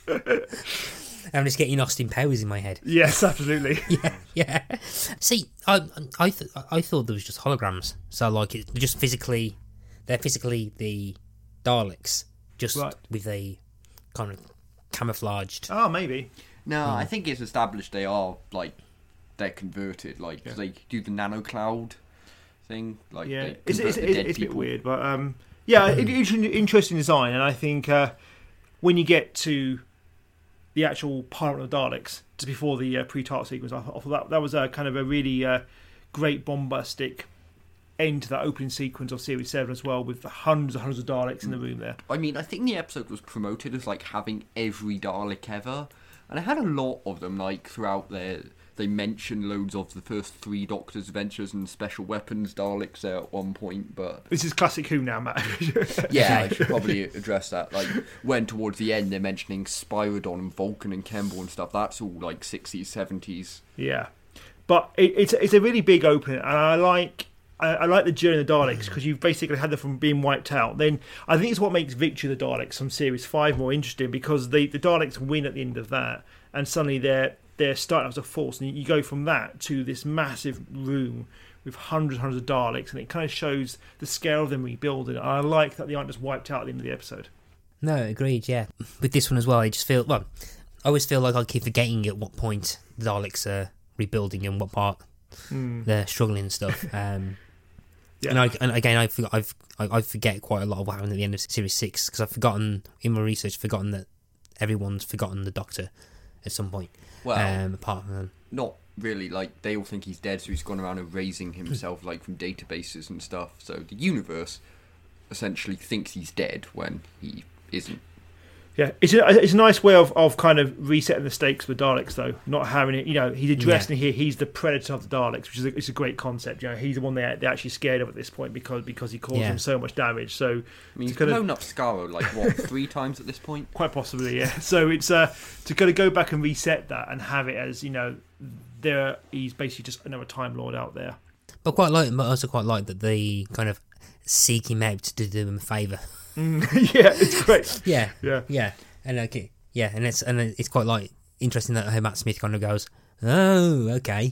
S4: I'm just getting Austin Powers in my head.
S2: Yes, absolutely.
S4: Yeah, yeah. See, I I th- I thought there was just holograms. So like, it's just physically, they're physically the Daleks, just
S2: Right.
S4: with a kind of camouflaged.
S2: Oh, maybe.
S3: No, I think it's established they are like they're converted. Like 'cause they do the nano cloud thing. Like
S2: Yeah,
S3: they
S2: it's,
S3: convert
S2: it's,
S3: the
S2: it's,
S3: dead
S2: it's a bit
S3: people.
S2: weird, but um, yeah, it, it's an interesting design, and I think uh, when you get to the actual Parliament of Daleks, just before the uh, pre-tart sequence, I thought that that was a kind of a really uh, great bombastic end to that opening sequence of Series Seven as well, with hundreds and hundreds of Daleks in the room there.
S3: I mean, I think the episode was promoted as like having every Dalek ever, and it had a lot of them. Like throughout there, they mention loads of the first three Doctor's adventures and special weapons Daleks there at one point. But
S2: This is classic Who now, Matt.
S3: yeah, I should probably address that. Like when towards the end they're mentioning Spyrodon and Vulcan and Kemble and stuff. That's all like sixties, seventies.
S2: Yeah, but it, it's it's a really big opening, and I like I, I like the journey of the Daleks because you've basically had them from being wiped out. Then I think it's what makes Victory of the Daleks from Series Five more interesting, because the the Daleks win at the end of that, and suddenly they're they're starting as a force, and you go from that to this massive room with hundreds and hundreds of Daleks, and it kind of shows the scale of them rebuilding. And I like that they aren't just wiped out at the end of the episode.
S4: No, agreed. Yeah, with this one as well, I just feel well. I always feel like I keep forgetting at what point the Daleks are rebuilding and what part
S2: Mm.
S4: they're struggling and stuff. Um,
S2: Yeah.
S4: And, I, and again, I forgot, I've I, I forget quite a lot of what happened at the end of Series Six, because I've forgotten in my research, forgotten that everyone's forgotten the Doctor at some point.
S3: Well,
S4: um, apart from them.
S3: not really. Like they all think he's dead, so he's gone around erasing himself like from databases and stuff. So the universe essentially thinks he's dead when he isn't.
S2: Yeah, it's a, it's a nice way of, of kind of resetting the stakes with Daleks, though. Not having it, you know, he's addressed
S4: Yeah.
S2: in here. He's the predator of the Daleks, which is a, it's a great concept. You know, he's the one they they're actually scared of at this point because because he caused
S4: Yeah.
S2: them so much damage. So
S3: I mean,
S2: to
S3: he's
S2: kind of-
S3: blown up Skaro like what three times at this point.
S2: quite possibly, yeah. So it's uh, to kind of go back and reset that and have it as, you know, there he's basically just another Time Lord out there.
S4: But quite like, but I also quite like that they kind of seek him out to do him a favour.
S2: Yeah, it's great.
S4: Yeah,
S2: Yeah.
S4: yeah, and okay, yeah, and it's and it's quite like interesting that how Matt Smith kind of goes, oh, okay,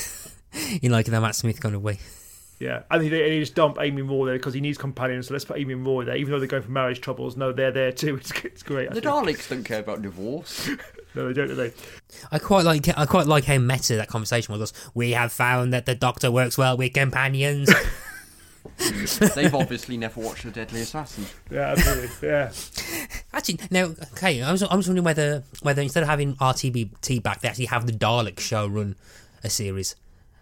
S4: in like that Matt Smith kind of way.
S2: Yeah, I think they, they just dump Amy Moore there because he needs companions. So let's put Amy Moore there, even though they're going for marriage troubles. No, they're there too. It's, it's great. I
S3: The
S2: think.
S3: Daleks don't care about divorce.
S2: No, they don't. Do they?
S4: I quite like I quite like how meta that conversation was. We have found that the Doctor works well with companions.
S3: They've obviously never watched The Deadly Assassin.
S2: Yeah, absolutely. Yeah.
S4: Actually, now, okay, I was I was wondering whether whether instead of having R T B T back, they actually have the Dalek show run a series.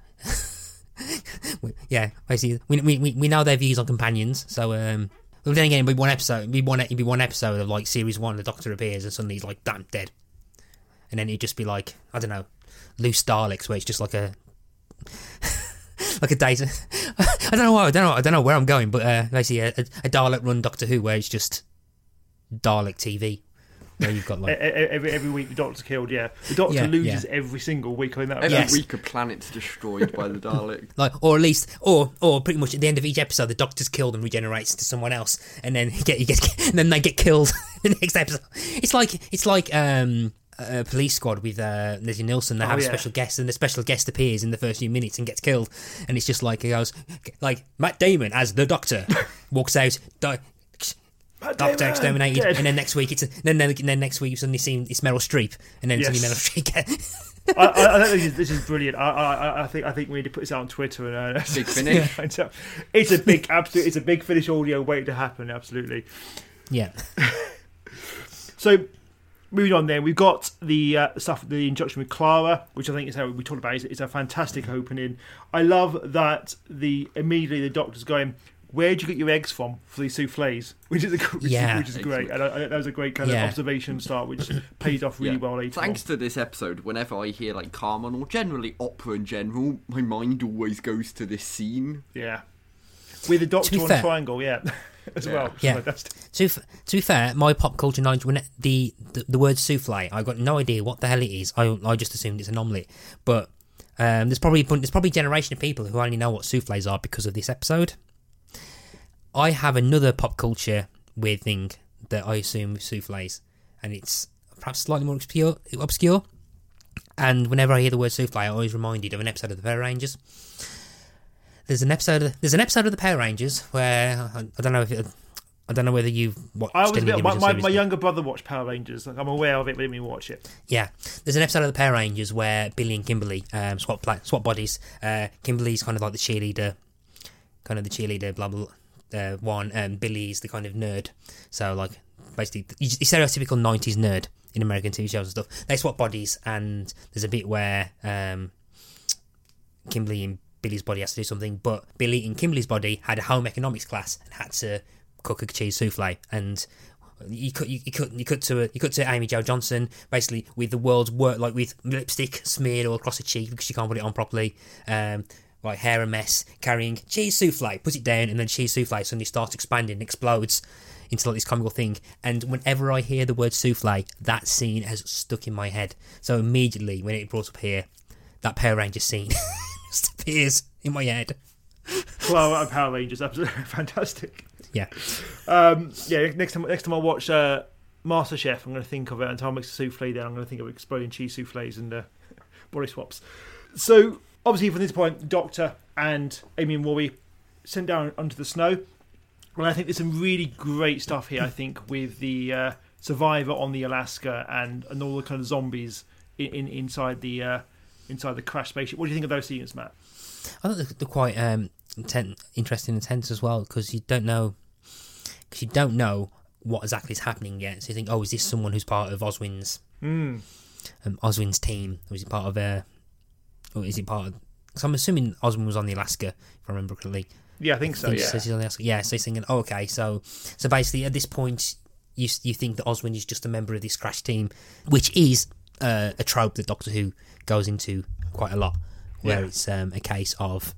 S4: We- yeah, basically, we, we we we know their views on companions, so um. But then again, it'd be one episode. It'd be one. It'd be one episode of like series one. The Doctor appears and suddenly he's like, "Damn, dead," and then it'd just be like, I don't know, loose Daleks, where it's just like a like a data. I don't know. What, I don't know. I don't know where I'm going, but uh, basically a, a Dalek run Doctor Who, where it's just Dalek T V, where you've got
S2: E-
S4: like
S2: e- every every week the Doctor's killed. Yeah, the Doctor
S4: Yeah,
S2: loses
S4: yeah.
S2: every single week. I think that.
S3: Every
S4: Yes.
S3: week a planet's destroyed by the Dalek.
S4: like, or at least, or or pretty much at the end of each episode, the Doctor's killed and regenerates to someone else, and then he get he gets and then they get killed in the next episode. It's like it's like um. A police squad with uh, Leslie Nielsen. They
S2: Oh,
S4: have a
S2: yeah.
S4: special guest, and the special guest appears in the first few minutes and gets killed. And it's just like he goes, like Matt Damon as the Doctor walks out, di-
S2: Matt
S4: Doctor
S2: Damon,
S4: exterminated,
S2: dead.
S4: and then next week it's then then, then next week you suddenly see it's Meryl Streep, and then suddenly
S2: Yes.
S4: Meryl Streep. Get,
S2: I, I, I think this is, this is brilliant. I, I, I think I think we need to put this out on Twitter and uh,
S3: Big finish.
S2: find out. It's a big, absolute. It's a big Finish audio waiting to happen. Absolutely.
S4: yeah,
S2: So, moving on, then we've got the uh, stuff, the introduction with Clara, which I think is how we talked about. It's, it's a fantastic opening. I love that the immediately the Doctor's going, where'd you get your eggs from for these souffles? Which is a, which,
S4: Yeah.
S2: is, which is great. And I, I, that was a great kind of
S4: Yeah.
S2: observation start, which paid off really
S3: Yeah.
S2: well later
S3: Thanks
S2: on.
S3: to this episode, whenever I hear like Carmen or generally opera in general, my mind always goes to this scene.
S2: Yeah. With the Doctor
S4: To be
S2: on
S4: fair-
S2: triangle, yeah. As
S3: Yeah.
S2: well. Which is
S4: Yeah.
S2: fantastic.
S4: To, f- to be fair, my pop culture knowledge, when it- the, the the word souffle, I got no idea what the hell it is. I I just assumed it's an omelette. But um, there's probably there's probably a generation of people who only know what souffles are because of this episode. I have another pop culture weird thing that I assume is souffles, and it's perhaps slightly more obscure. obscure. And whenever I hear the word souffle, I'm always reminded of an episode of the Power Rangers. There's an episode. Of, there's an episode of the Power Rangers where I, I don't know if it, I don't know whether you've watched.
S2: I was
S4: any
S2: a
S4: of
S2: bit,
S4: the
S2: my,
S4: original
S2: my,
S4: series,
S2: my
S4: but-
S2: younger brother watched Power Rangers. Like, I'm aware of it, but didn't even watch it.
S4: Yeah, there's an episode of the Power Rangers where Billy and Kimberly um, swap pla- swap bodies. Uh, Kimberly's kind of like the cheerleader, kind of the cheerleader, blah blah. blah uh, one, and Billy's the kind of nerd. So like basically, the stereotypical nineties nerd in American T V shows and stuff. They swap bodies, and there's a bit where um, Kimberly and Billy's body has to do something, but Billy in Kimberly's body had a home economics class and had to cook a cheese souffle. And you cut, you, you cut, you cut to a, you cut to Amy Jo Johnson, basically with the world's work, like with lipstick smeared all across her cheek because she can't put it on properly. Um, like hair a mess, carrying cheese souffle, puts it down, and then cheese souffle suddenly starts expanding, and explodes into like this comical thing. And whenever I hear the word souffle, that scene has stuck in my head. So immediately when it brought up here, that Power Rangers scene just appears in my head.
S2: Well, uh, Power Rangers, absolutely fantastic.
S4: Yeah.
S2: Um, yeah, next time, next time I watch uh, MasterChef, I'm going to think of it. And time makes a souffle, then I'm going to think of exploding cheese souffles and uh, body swaps. So, obviously, from this point, Doctor and Amy and Rory sent down onto the snow. Well, I think there's some really great stuff here, I think, with the uh, survivor on the Alaska and, and all the kind of zombies in, in inside the uh, inside the crashed spaceship. What do you think of those scenes, Matt?
S4: I thought they're- they're quite um, intent, interesting and tense as well, because you don't know, because you don't know what exactly is happening yet. So you think, oh, is this someone who's part of Oswin's
S2: Mm.
S4: um, Oswin's team, or is he part of a, or is he part of? Because I'm assuming Oswin was on the Alaska, if I remember correctly.
S2: Yeah, I think so,
S4: think
S2: yeah.
S4: it says he's on the Alaska. Yeah, so he's thinking, oh, okay, so so basically at this point, you you think that Oswin is just a member of this crash team, which is uh, a trope that Doctor Who goes into quite a lot, where
S2: Yeah.
S4: it's um, a case of,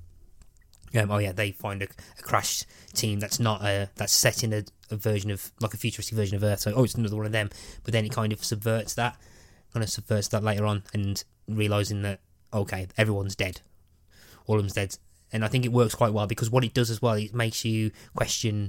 S4: um, oh yeah, they find a, a crash team that's not a that's set in a, a version of like a futuristic version of Earth. So oh, it's another one of them. But then it kind of subverts that, kind of subverts that later on, and realizing that okay, everyone's dead, all of them's dead. And I think it works quite well because what it does as well, it makes you question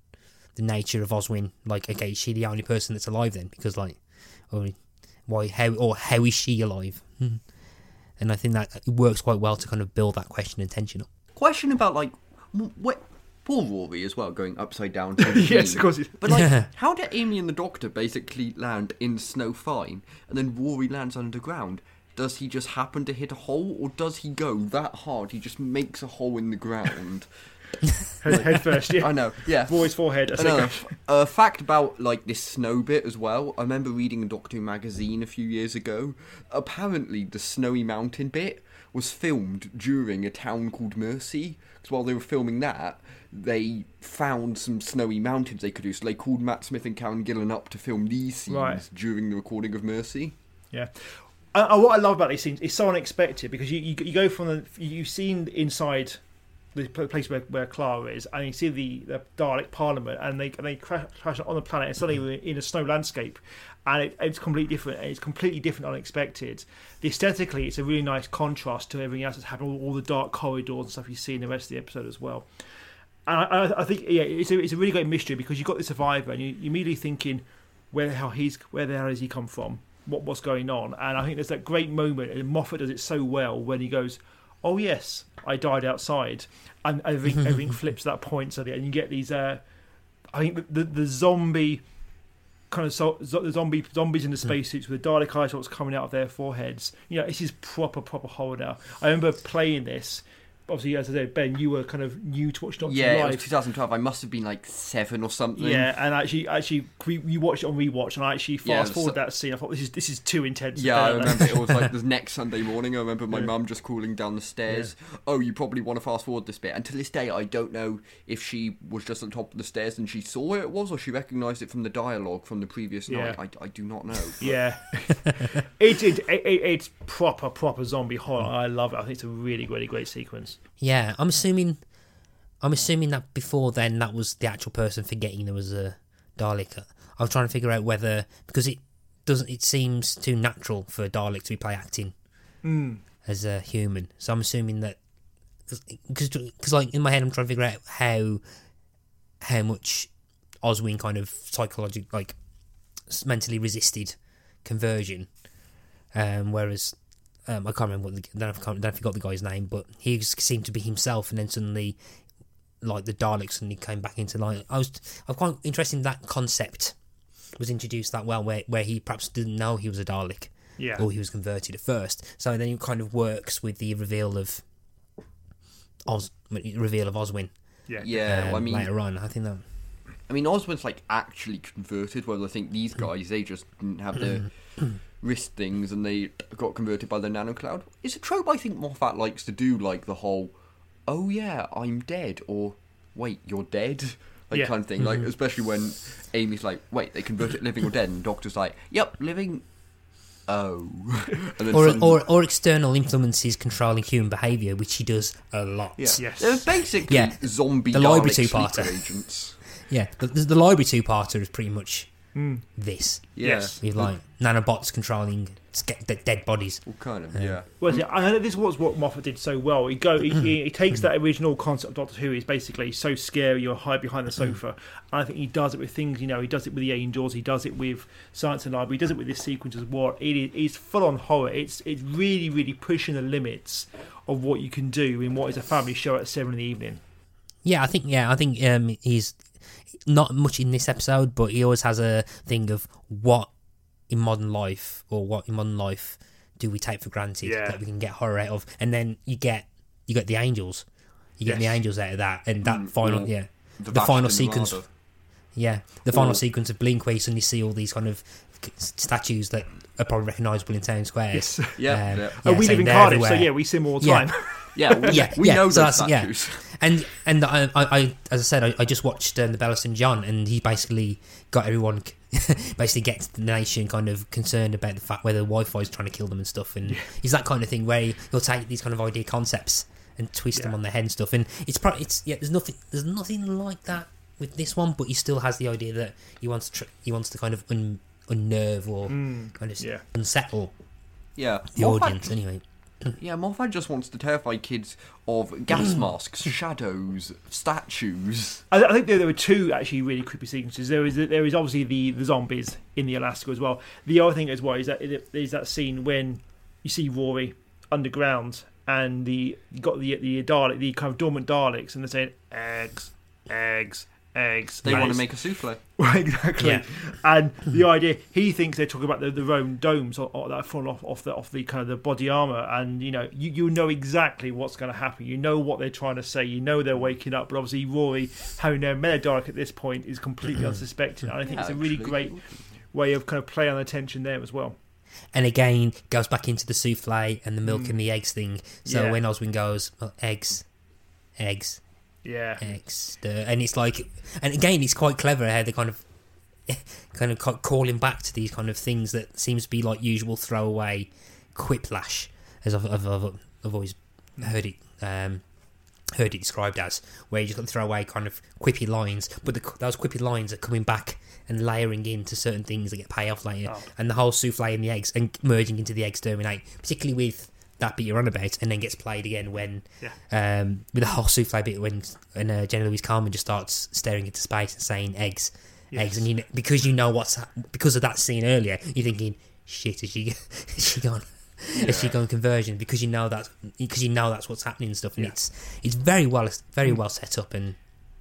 S4: the nature of Oswin. Like, okay, is she the only person that's alive then? Because like, or why, how, or how is she alive? And I think that it works quite well to kind of build that question and tension up.
S3: Question about like what poor Rory as well, going upside down. To the
S2: Yes,
S3: scene.
S2: of course it-
S3: But like,
S4: Yeah.
S3: how did Amy and the Doctor basically land in snow fine, and then Rory lands underground? Does he just happen to hit a hole, or does he go that hard he just makes a hole in the ground?
S2: Head, head first, yeah.
S3: I know, yeah.
S2: Roy's forehead. I
S3: Another
S2: say,
S3: f- uh, fact about like this snow bit as well. I remember reading a Doctor Who magazine a few years ago. Apparently, the snowy mountain bit was filmed during a town called Mercy. Because while they were filming that, they found some snowy mountains they could do. So they called Matt Smith and Karen Gillan up to film these scenes
S2: Right.
S3: during the recording of Mercy.
S2: yeah. Uh, uh, what I love about these scenes is so unexpected because you, you you go from the you've seen inside the pl- place where, where Clara is, and you see the, the Dalek Parliament, and they and they crash, crash on the planet, and suddenly we're in a snow landscape, and it, it's completely different. And it's completely different, unexpected. The aesthetically, it's a really nice contrast to everything else that's happening, all, all the dark corridors and stuff you see in the rest of the episode as well. And I, I, I think yeah, it's a it's a really great mystery because you've got the survivor, and you, you're immediately thinking, where the hell he's where the hell has he come from? What what's going on? And I think there's that great moment, and Moffat does it so well when he goes, "Oh yes, I died outside," and everything everything flips that point, so that and you get these. Uh, I think the, the the zombie kind of so, zo- the zombie zombies in the spacesuits with the Dalek eye shots coming out of their foreheads. You know, this is proper proper horror now. I remember playing this obviously, as I said, Ben, you were kind of new to watch Doctor
S3: Yeah,
S2: Who
S3: it
S2: live.
S3: was twenty twelve. I must have been like seven or something.
S2: Yeah, and actually, actually, we, we watched it on rewatch, and I actually fast
S3: Yeah,
S2: forward
S3: so-
S2: that scene. I thought this is this is too intense.
S3: Yeah, I
S2: Ben.
S3: remember it was like the next Sunday morning. I remember my
S2: Yeah.
S3: mum just calling down the stairs. Oh, you probably want to fast forward this bit. And to this day, I don't know if she was just on top of the stairs and she saw where it was, or she recognised it from the dialogue from the previous
S2: Yeah.
S3: night. I, I do not know. but-
S2: Yeah, it, it, it, it it's proper proper zombie horror. I love it. I think it's a really really great sequence.
S4: Yeah, I'm assuming. I'm assuming that before then, that was the actual person forgetting there was a Dalek. I was trying to figure out whether because it doesn't. It seems too natural for a Dalek to be play acting
S2: Mm.
S4: as a human. So I'm assuming that because, like in my head, I'm trying to figure out how how much Oswin kind of psychologically, like mentally resisted conversion, um, whereas. Um, I can't remember what the, then I can't, then I forgot the guy's name, but he just seemed to be himself, and then suddenly, like the Daleks suddenly came back into life. I was, I was quite interested in that concept was introduced that well, where where he perhaps didn't know he was a Dalek,
S2: Yeah.
S4: or he was converted at first. So then it kind of works with the reveal of Oz, reveal of Oswin.
S2: Yeah,
S3: Yeah,
S4: um,
S3: well, I mean,
S4: later on, I think that.
S3: I mean, Oswald's like actually converted. Well, I think these guys they just didn't have their wrist things and they got converted by the nano cloud. It's a trope I think Moffat likes to do, like the whole, "Oh yeah, I'm dead," or "Wait, you're dead," like
S2: Yeah.
S3: kind of thing. Like especially when Amy's like, "Wait, they converted living or dead," and the Doctor's like, "Yep, living." Oh, and then
S4: Or,
S3: suddenly-
S4: or or external influences controlling human behaviour, which he does a lot.
S3: yeah,
S2: Yes.
S3: they're basically
S4: Yeah.
S3: zombie
S4: The library
S3: Dalek
S4: two-parter.
S3: sleeper agents.
S4: Yeah, the, the, the library two-parter is pretty much
S2: Mm.
S4: this.
S3: Yeah,
S2: Yes.
S4: With like nanobots controlling ske- de- dead bodies.
S3: well, kind of, yeah.
S2: Well, yeah, I know this was what Moffat did so well. He go, he, he, he takes that original concept of Doctor Who is basically so scary you hide behind the sofa. And I think he does it with things, you know, he does it with the Angels, he does it with Science and Library, he does it with this sequence as well. It is it's full on horror. It's it's really really pushing the limits of what you can do in what is a family show at seven in the evening.
S4: Yeah, I think yeah, I think um, he's not much in this episode, but he always has a thing of what in modern life or what in modern life do we take for granted
S2: Yeah.
S4: that we can get horror out of, and then you get you get the angels, you get
S2: Yes.
S4: the angels out of that, and that
S3: Mm,
S4: final
S3: or
S4: yeah,
S3: The,
S4: the
S3: Vashta
S4: final
S3: and
S4: sequence.
S3: Narada.
S4: Yeah, the final
S3: Or-
S4: sequence of Blink where you suddenly see all these kind of statues that are probably recognisable in town squares.
S2: Yes.
S3: Yeah,
S4: Um,
S3: yeah.
S2: Oh, we
S4: saying
S2: live in
S4: they're
S2: Cardiff, so
S4: everywhere.
S2: yeah, we see them all the
S4: Yeah.
S2: time.
S3: Yeah, we,
S4: Yeah,
S3: we
S4: yeah,
S3: know
S4: so
S3: those
S4: that's- yeah.
S3: statues.
S4: And and I, I, I as I said, I, I just watched um, the Bella Saint John, and he basically got everyone basically gets the nation kind of concerned about the fact whether Wi-Fi is trying to kill them and stuff. And he's that kind of thing where he, he'll take these kind of idea concepts and twist them
S2: Yeah.
S4: on their head and stuff. And it's probably it's yeah, there's nothing there's nothing like that with this one, but he still has the idea that he wants to tr- he wants to kind of un, unnerve or kind of
S2: yeah.
S4: unsettle
S3: Yeah,
S4: the
S3: Moffat-
S4: audience anyway.
S3: Yeah, Moffat just wants to terrify kids of gas masks, shadows, statues.
S2: I, I think there, there were two actually really creepy sequences. There is there is obviously the, the zombies in the Alaska as well. The other thing as well is that is that scene when you see Rory underground and the you got the the Dalek, the kind of dormant Daleks, and they're saying eggs, eggs, eggs.
S3: They
S2: And
S3: want to
S2: it's-
S3: make a souffle.
S2: Right, exactly.
S4: Yeah.
S2: And the idea, he thinks they're talking about the, the Rome domes or, or that fall off, off the off the kind of the body armor, and you know you, you know exactly what's going to happen. You know what they're trying to say. You know they're waking up. But obviously Rory, having no Meladoric at this point, is completely unsuspecting. And I think
S3: Yeah,
S2: it's a really
S3: actually.
S2: great way of kind of playing on the tension there as well.
S4: And again, goes back into the souffle and the milk and the eggs thing. So
S2: Yeah.
S4: when Oswin goes, well, eggs, eggs,
S2: Yeah.
S4: eggs, stir. And it's like, and again, it's quite clever how they kind of, kind of ca- calling back to these kind of things that seems to be like usual throwaway quiplash, as I've, I've, I've, I've always heard it. Um, heard it described as, where you just got to throw away kind of quippy lines, but the, those quippy lines are coming back and layering into certain things that get payoff later,
S2: Oh.
S4: and the whole souffle and the eggs and merging into the exterminate, particularly with that bit you're on about, and then gets played again when um, with the whole souffle bit when when uh, Jenna Louise Carmen just starts staring into space and saying eggs,
S2: Yes.
S4: eggs, and you know, because you know what's hap- because of that scene earlier, you're thinking, shit, is she is she gone? Is she gone conversion? Because you know that because you know that's what's happening and stuff, and
S2: Yeah.
S4: it's it's very well very well set up and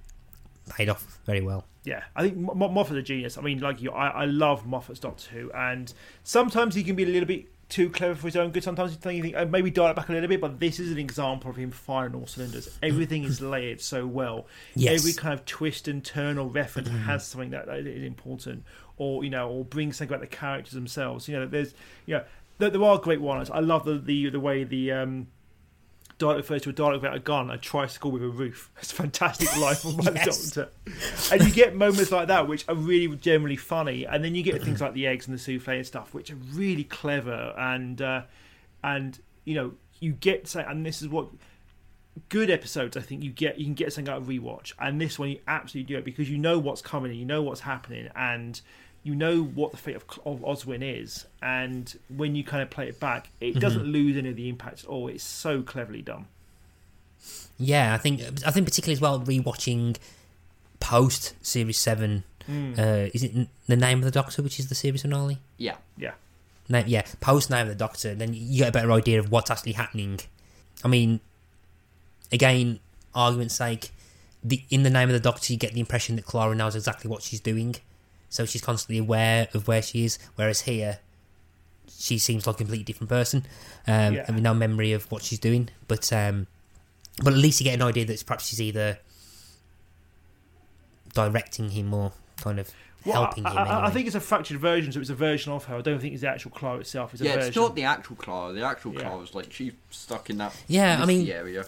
S4: paid off very well.
S2: Yeah, I think Mo- Moffat's a genius. I mean, like you, I, I love Moffat's Doctor Who, and sometimes he can be a little bit too clever for his own good. Sometimes you think, you think oh, maybe dial it back a little bit, but this is an example of him firing all cylinders. Everything is layered so well.
S4: Yes.
S2: Every kind of twist and turn or reference has something that, that is important, or you know, or brings something about the characters themselves. You know, there's you know there, there are great ones. I love the the, the way the um, Dalek refers to a Dalek without a gun, a tricycle with a roof. It's a fantastic line from by
S4: Yes.
S2: the Doctor. And you get moments like that which are really generally funny, and then you get things like the eggs and the souffle and stuff which are really clever, and uh, and you know you get say, and this is what good episodes I think you get you can get something out of rewatch, and this one you absolutely do it because you know what's coming and you know what's happening, and you know what the fate of, of Oswin is, and when you kind of play it back, it doesn't lose any of the impact at all. It's so cleverly done.
S4: Yeah, I think I think particularly as well rewatching post series seven.
S2: Mm.
S4: Uh, is it the Name of the Doctor, which is the series finale?
S3: Yeah.
S2: Yeah.
S4: Name, yeah, post Name of the Doctor. Then you get a better idea of what's actually happening. I mean, again, argument's sake, the in the Name of the Doctor, you get the impression that Clara knows exactly what she's doing. So she's constantly aware of where she is, whereas here, she seems like a completely different person, um,
S2: Yeah.
S4: and with no memory of what she's doing. But um, but at least you get an idea that perhaps she's either directing him or kind of
S2: Well,
S4: helping
S2: I,
S4: him.
S2: I,
S4: anyway.
S2: I think it's a fractured version, so it's a version of her. I don't think it's the actual Clara itself. It's a
S3: Yeah,
S2: version.
S3: it's not the actual Clara. The actual
S2: Yeah.
S3: Clara's like she's stuck in that
S4: Yeah, I
S3: misty
S4: mean-
S3: area.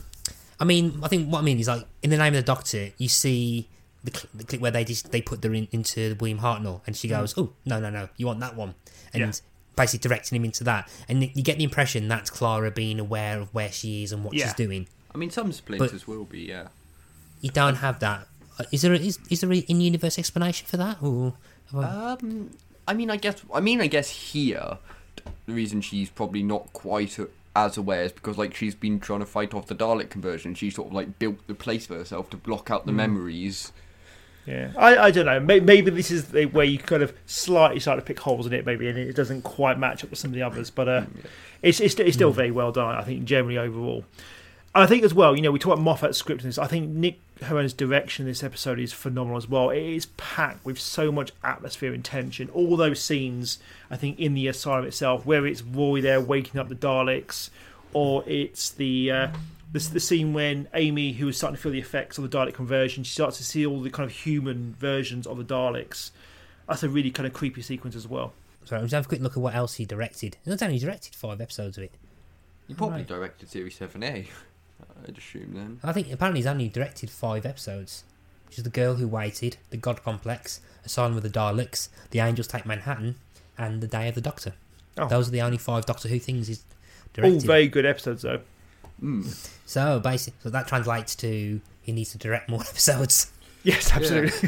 S4: I mean, I think what I mean is like in the Name of the Doctor, you see the, cl- the clip where they just they put her in, into William Hartnell, and she goes, "Oh, no, no, no, you want that one," and
S2: Yeah.
S4: basically directing him into that, and you get the impression that's Clara being aware of where she is and what
S2: Yeah.
S4: she's doing.
S3: I mean, some splinters will be, yeah.
S4: You don't have that. Uh, Is there a, is, is there an in-universe explanation for that? Or have I-
S3: Um, I mean, I guess. I mean, I guess here, the reason she's probably not quite a, as aware is because like she's been trying to fight off the Dalek conversion. She sort of like built the place for herself to block out the memories.
S2: Yeah, I, I don't know. Maybe, maybe this is the way you kind of slightly start to pick holes in it, maybe, and it doesn't quite match up with some of the others. But uh, it's, it's it's still very well done, I think, generally overall. And I think as well, you know, we talk about Moffat's script in this. I think Nick Heron's direction in this episode is phenomenal as well. It is packed with so much atmosphere and tension. All those scenes, I think, in the asylum itself, where it's Roy there waking up the Daleks, or it's the uh, the, the scene when Amy, who is starting to feel the effects of the Dalek conversion, she starts to see all the kind of human versions of the Daleks. That's a really kind of creepy sequence as well.
S4: Sorry, I'm just have a quick look at what else he directed. He's not only directed five episodes of it.
S3: You probably
S2: Right.
S3: directed Series seven A, I'd assume then.
S4: I think apparently he's only directed five episodes. Which is The Girl Who Waited, The God Complex, Asylum with the Daleks, The Angels Take Manhattan, and The Day of the Doctor.
S2: Oh.
S4: Those are the only five Doctor Who things he's
S2: All
S4: directed.
S2: very good episodes, though.
S3: Mm.
S4: So basically, so that translates to he needs to direct more episodes.
S2: Yes, absolutely.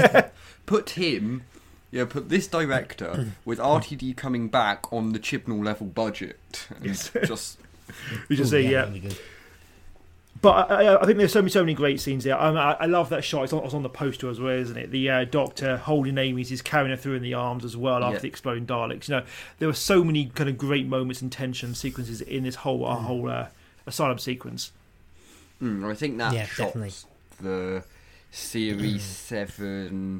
S3: Put him, yeah, put this director with R T D coming back on the Chibnall level budget. And
S2: Yes.
S3: just
S2: You just
S4: Ooh,
S2: say, yeah.
S4: really good.
S2: But I, I, I think there's so many, so many great scenes there. I, I, I love that shot. It's on, it's on the poster as well, isn't it? The uh, Doctor holding Amy, he's carrying her through in the arms as well after
S3: Yeah.
S2: the exploding Daleks. You know, there were so many kind of great moments and tension sequences in this whole our whole uh, asylum sequence.
S3: Mm, I think that
S4: Yeah,
S3: shot
S4: definitely.
S3: the Series seven,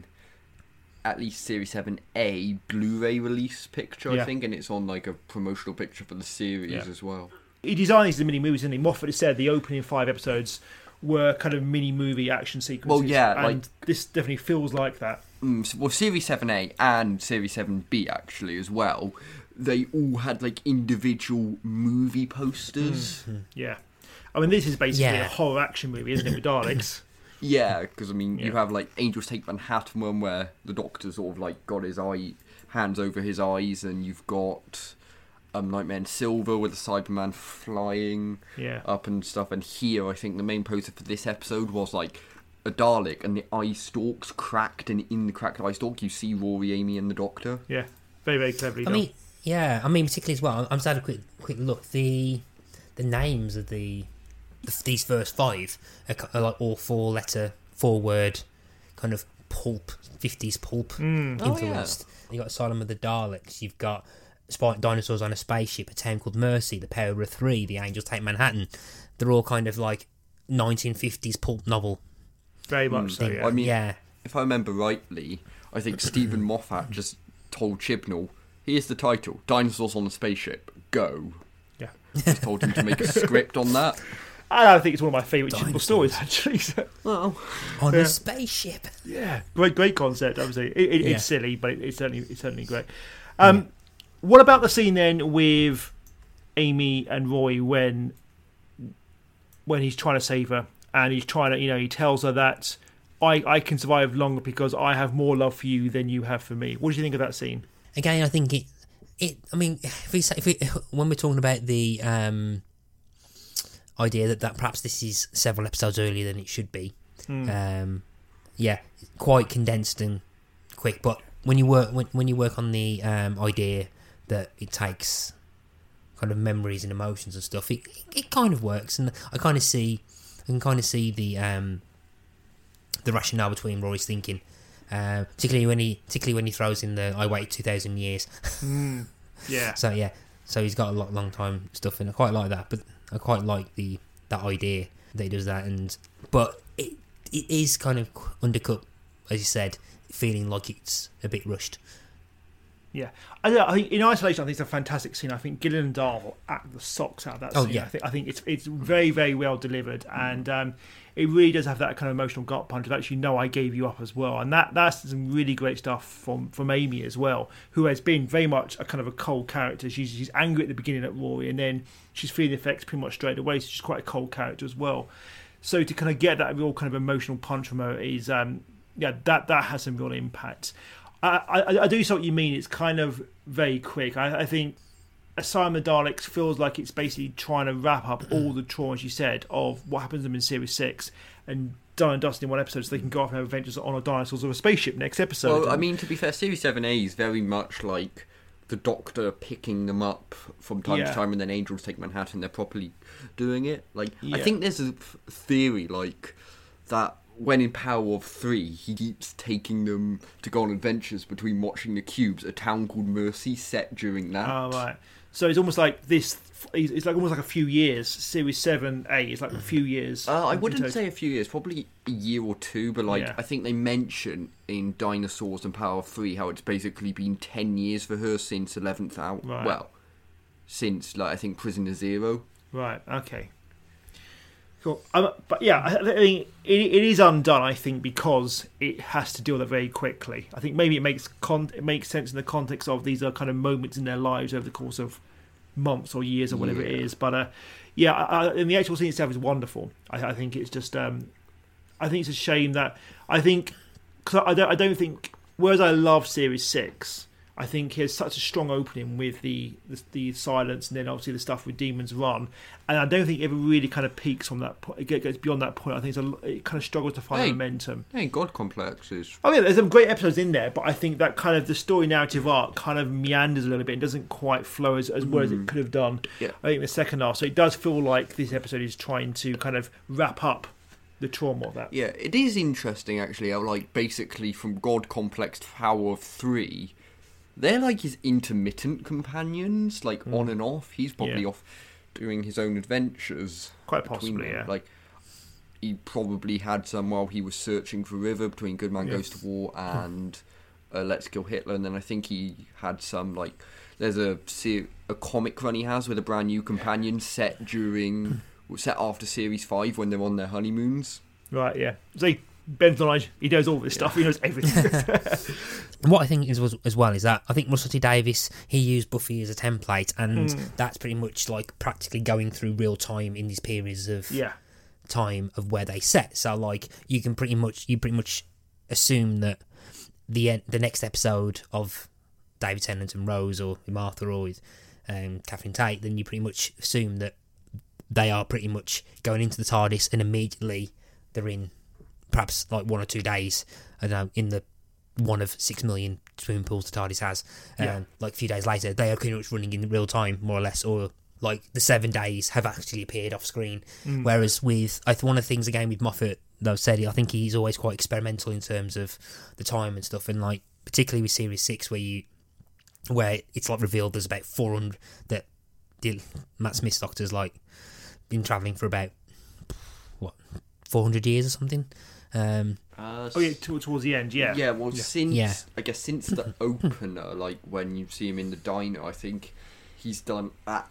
S3: at least Series seven A Blu-ray release picture,
S2: Yeah.
S3: I think, and it's on like a promotional picture for the series
S2: Yeah.
S3: as well.
S2: He designed these as mini movies, didn't he? Moffat has said the opening five episodes were kind of mini movie action sequences.
S3: Well, yeah,
S2: and
S3: like-
S2: this definitely feels like that.
S3: Mm, so- well, Series seven A and Series seven B actually as well. They all had like individual movie posters.
S2: Yeah, I mean, this is basically
S4: Yeah.
S2: a horror action movie, isn't it, with Daleks?
S3: Yeah, because I mean, you
S2: Yeah.
S3: have like Angels Take Manhattan one where the Doctor sort of like got his eye hands over his eyes, and you've got um, Nightmare in Silver with the Cyberman flying
S2: Yeah.
S3: up and stuff. And here, I think the main poster for this episode was like a Dalek, and the eye stalks cracked, and in the cracked eye stalk, you see Rory, Amy, and the Doctor.
S2: Yeah, very, very cleverly
S4: I
S2: done.
S4: mean, yeah, I mean particularly as well. I'm just had a quick quick look. The the names of the, the these first five are, ki- are like all four letter, four word, kind of pulp fifties pulp
S2: Mm.
S3: Oh,
S4: influenced. You got Asylum of the Daleks. You've got Spike Dinosaurs on a Spaceship, A Town Called Mercy, The Power of Three, The Angels Take Manhattan. They're all kind of like nineteen fifties pulp novel.
S2: Very much so,
S4: thing.
S2: yeah.
S3: I mean,
S4: Yeah.
S3: if I remember rightly, I think Stephen Moffat just told Chibnall, Here's the title: Dinosaurs on the Spaceship. Go.
S2: Yeah.
S3: Just told him to make a script on that.
S2: And I think it's one of my favourite simple
S4: Dinosaurs.
S2: stories, actually. So,
S3: Well,
S4: On
S2: Yeah.
S4: a spaceship.
S2: yeah, great, great concept. Obviously, it, it,
S4: Yeah.
S2: it's silly, but it, it's certainly, it's certainly great. Um, what about the scene then with Amy and Roy when, when he's trying to save her and he's trying to, you know, he tells her that I, I can survive longer because I have more love for you than you have for me. What do you think of that scene?
S4: Again, I think it. It. I mean, if we say, if we, when we're talking about the um, idea that, that perhaps this is several episodes earlier than it should be, um, yeah, quite condensed and quick. But when you work when, when you work on the um, idea that it takes kind of memories and emotions and stuff, it it kind of works, and I kind of see, I can kind of see the um, the rationale between Rory's thinking. Uh, particularly when he, particularly when he throws in the "I waited two thousand years."
S2: Yeah.
S4: So yeah, so he's got a lot long time stuff in. I quite like that, but I quite like the that idea that he does that. And but it it is kind of undercut, as you said, feeling like it's a bit rushed.
S2: Yeah, I, don't know, I think in isolation, I think it's a fantastic scene. I think Gillian and Dahl act the socks out of that
S4: Oh,
S2: scene.
S4: yeah.
S2: I think I think it's it's very very well delivered, and um, it really does have that kind of emotional gut punch of actually, no, I gave you up as well, and that that's some really great stuff from, from Amy as well, who has been very much a kind of a cold character. She's she's angry at the beginning at Rory, and then she's feeling the effects pretty much straight away. So she's quite a cold character as well. So to kind of get that real kind of emotional punch from her is um, yeah that that has some real impact. I, I, I do see what you mean. It's kind of very quick. I, I think Asylum of the Daleks feels like it's basically trying to wrap up all the trauma, as you said, of what happens to them in Series six and done and dusted in one episode so they can go off and have adventures on a dinosaurs or a spaceship next episode.
S3: well, I mean, to be fair, Series seven A is very much like the Doctor picking them up from time
S2: Yeah.
S3: to time, and then Angels Take Manhattan. They're properly doing it. Like,
S2: Yeah.
S3: I think there's a f- theory like that. When in Power of Three, he keeps taking them to go on adventures between watching the Cubes, a town called Mercy set during that.
S2: Oh, right. So it's almost like this. It's like almost like a few years. Series seven A is like a few years.
S3: Uh, I
S2: in
S3: wouldn't
S2: total.
S3: say a few years, probably a year or two, but like
S2: Yeah.
S3: I think they mention in Dinosaurs and Power of Three how it's basically been ten years for her since eleventh Hour.
S2: Right.
S3: Well, since like I think Prisoner Zero.
S2: Right. Okay. Cool. Um, but yeah, I, I think it, it is undone. I think because it has to deal with it very quickly. I think maybe it makes con- it makes sense in the context of these are kind of moments in their lives over the course of months or years or whatever it
S3: Yeah.
S2: is. But uh, yeah, I, I, and the actual scene itself is wonderful. I, I think it's just. Um, I think it's a shame that I think because I don't. I don't think. Whereas I love Series Six, I think he has such a strong opening with the, the the silence and then obviously the stuff with Demon's Run, and I don't think it ever really kind of peaks from that point. It goes beyond that point. I think it's a, it kind of struggles to find
S3: Hey.
S2: momentum.
S3: Hey, God Complex is.
S2: Oh yeah, there's some great episodes in there, but I think that kind of the story narrative arc kind of meanders a little bit and doesn't quite flow as, as well as it could have done.
S3: Yeah.
S2: I think the second half, so it does feel like this episode is trying to kind of wrap up the trauma of that.
S3: Yeah, it is interesting actually. How like basically from God Complex to Power of Three, they're like his intermittent companions, like on and off. He's probably
S2: Yeah.
S3: off doing his own adventures.
S2: Quite
S3: between
S2: possibly,
S3: them.
S2: yeah.
S3: Like he probably had some while he was searching for River between Good Man
S2: Yeah.
S3: Goes to War and uh, Let's Kill Hitler, and then I think he had some like there's a ser- a comic run he has with a brand new companion set during set after Series Five when they're on their honeymoons.
S2: Right, yeah. See, Ben's knowledge, he knows all this stuff. He knows everything.
S4: And what I think is as well is that I think Russell T Davies, he used Buffy as a template, and
S2: Hmm.
S4: that's pretty much like practically going through real time in these periods of
S2: yeah.
S4: time of where they set. So like you can pretty much you pretty much assume that the en- the next episode of David Tennant and Rose or Martha or um, Catherine Tate, then you pretty much assume that they are pretty much going into the TARDIS and immediately they're in perhaps like one or two days. I don't know, in the one of six million swimming pools the TARDIS has. Um,
S2: Yeah.
S4: Like a few days later, they are pretty much running in real time, more or less, or like the seven days have actually appeared off screen. Whereas with I th- one of the things again with Moffat, though said, I think he's always quite experimental in terms of the time and stuff, and like particularly with Series Six, where you where it's like revealed there's about four hundred that the Matt Smith's Doctor's like been travelling for about what four hundred years or something. Um,
S3: Uh,
S2: Oh yeah, t- towards the end, yeah.
S3: Yeah, well, since
S4: Yeah.
S3: I guess since the opener, like when you see him in the diner, I think he's done at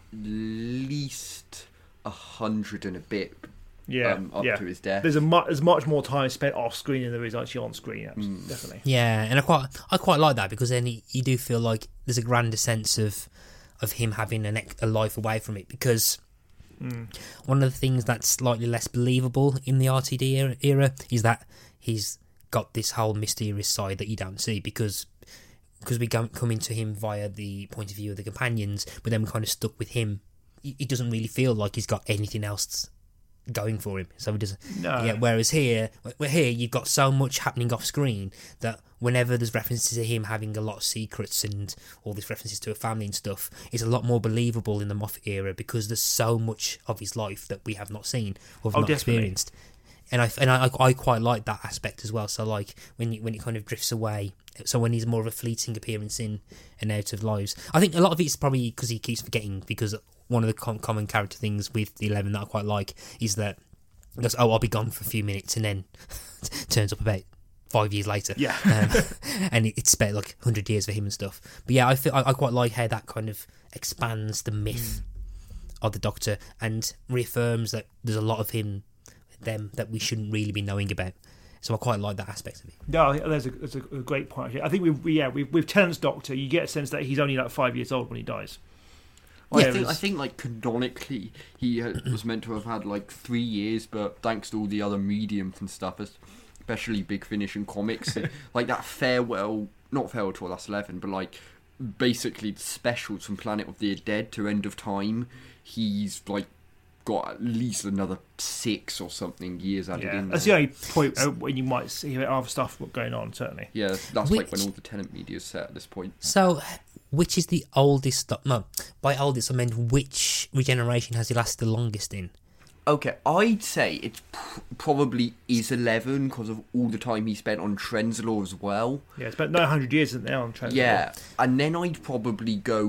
S3: least a hundred and a bit.
S2: yeah,
S3: um, up
S2: yeah.
S3: to his death.
S2: There's a mu- there's much more time spent off screen than there is actually on screen. Yeah,
S3: Mm.
S2: definitely.
S4: yeah, and I quite I quite like that because then you, you do feel like there's a grander sense of of him having an, ex- a life away from it because.
S2: Mm.
S4: One of the things that's slightly less believable in the R T D era, era is that he's got this whole mysterious side that you don't see because because we go, come into him via the point of view of the companions, but then we're kind of stuck with him. He, he doesn't really feel like he's got anything else going for him. So he doesn't.
S2: No.
S4: Yeah. Whereas here, we're here, you've got so much happening off screen that whenever there's references to him having a lot of secrets and all these references to a family and stuff, it's a lot more believable in the Moffat era because there's so much of his life that we have not seen or have
S2: Oh,
S4: not
S2: definitely.
S4: experienced. And I and I, I quite like that aspect as well. So like when you, when it kind of drifts away, so when he's more of a fleeting appearance in and out of lives, I think a lot of it's probably because he keeps forgetting. Because one of the com- common character things with the Eleven that I quite like is that he goes, "Oh, I'll be gone for a few minutes," and then turns up about five years later.
S2: Yeah.
S4: um, and it, it's spent like hundred years for him and stuff. But yeah, I feel I, I quite like how that kind of expands the myth of the Doctor and reaffirms that there's a lot of him. Them that we shouldn't really be knowing about. So I quite like that aspect of it.
S2: No, I think that's a, that's a a great point. Actually. I think we, we yeah, we, with Tennant's Doctor, you get a sense that he's only like five years old when he dies.
S3: Well, I
S2: Whereas-
S3: think I think like canonically he had, was meant to have had like three years, but thanks to all the other mediums and stuff, especially Big Finish and comics, like that farewell, not farewell to Last Eleven, but like basically the specials from Planet of the Dead to End of Time, he's like got at least another six or something years added
S2: yeah,
S3: in there.
S2: that's the only point uh, when you might see other stuff going on. Certainly.
S3: Yeah, that's
S4: Which-
S3: like when all the Tennant media is set at this point.
S4: So, which is the oldest? Do- No, by oldest I meant which regeneration has he lasted the longest in?
S3: Okay, I'd say it pr- probably is eleven because of all the time he spent on Trenzalore as well.
S2: Yeah, it's about nine hundred years, isn't there, on Trent?
S3: Yeah, and then I'd probably go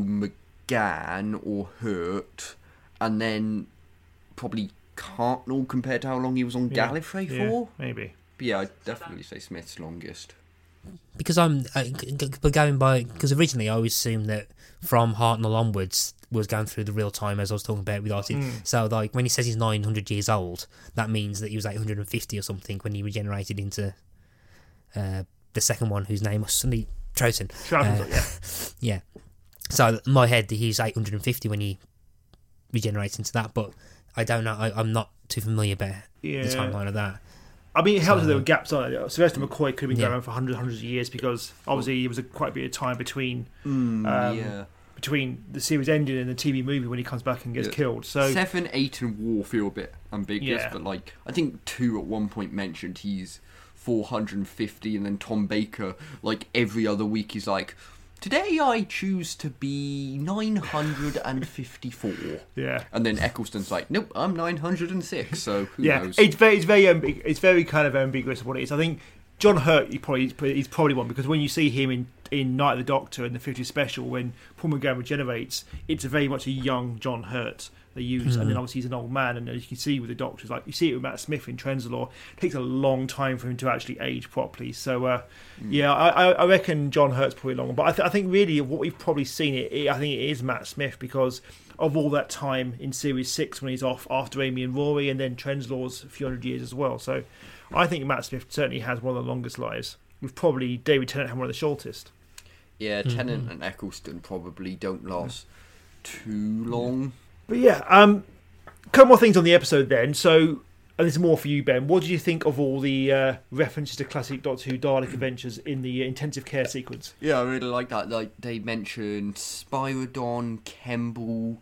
S3: McGann or Hurt, and then probably Cartnell compared to how long he was on
S2: Yeah,
S3: Gallifrey
S2: yeah,
S3: for.
S2: maybe.
S3: But yeah, I'd definitely say Smith's longest.
S4: Because I'm, uh, g- g- but going by, because originally I always assumed that from Hartnell onwards was going through the real time as I was talking about with Artie.
S2: Mm.
S4: So like when he says he's nine hundred years old, that means that he was eight hundred fifty or something when he regenerated into uh, the second one, whose name was suddenly Troughton.
S2: Troughton's
S4: Uh,
S2: like, yeah.
S4: Yeah. So in my head, he's eight hundred fifty when he regenerates into that, but I don't know. I, I'm not too familiar about
S2: Yeah.
S4: the timeline of that.
S2: I mean, it helps
S4: So-
S2: that there were gaps on it. Sylvester McCoy could have been
S4: Yeah.
S2: going on for hundreds, hundreds of years because obviously it was a quite a bit of time between
S3: Mm,
S2: Um,
S3: yeah.
S2: between the series ending and the T V movie when he comes back and gets
S3: Yeah.
S2: killed. So
S3: Seven, eight, and War feel a bit ambiguous,
S2: Yeah.
S3: but like I think two at one point mentioned he's four hundred fifty, and then Tom Baker, like every other week, he's like, "Today I choose to be nine hundred fifty-four,"
S2: yeah,
S3: and then Eccleston's like, "Nope, I'm nine hundred six." So who
S2: yeah,
S3: knows?
S2: it's very, it's very, ambig- it's very kind of ambiguous what it is. I think John Hurt, he probably he's probably one because when you see him in, in Night of the Doctor in the fiftieth special, when Paul McGann regenerates, it's very much a young John Hurt they use, and then obviously he's an old man, and as you can see with the Doctors, like you see it with Matt Smith in Trenzalore, it takes a long time for him to actually age properly. So uh, yeah, I, I I reckon John Hurt's probably long, but I, th- I think really what we've probably seen it, it, I think it is Matt Smith because of all that time in Series Six when he's off after Amy and Rory, and then Trenzalore's a few hundred years as well. So I think Matt Smith certainly has one of the longest lives. With probably David Tennant having one of the shortest.
S3: Yeah, Tennant and Eccleston probably don't last too long.
S2: But yeah, um, a couple more things on the episode then. So, and this is more for you, Ben. What did you think of all the uh, references to classic Doctor Who Dalek adventures in the uh, intensive care sequence?
S3: Yeah, I really like that. Like they mentioned Spyrodon, Kemble,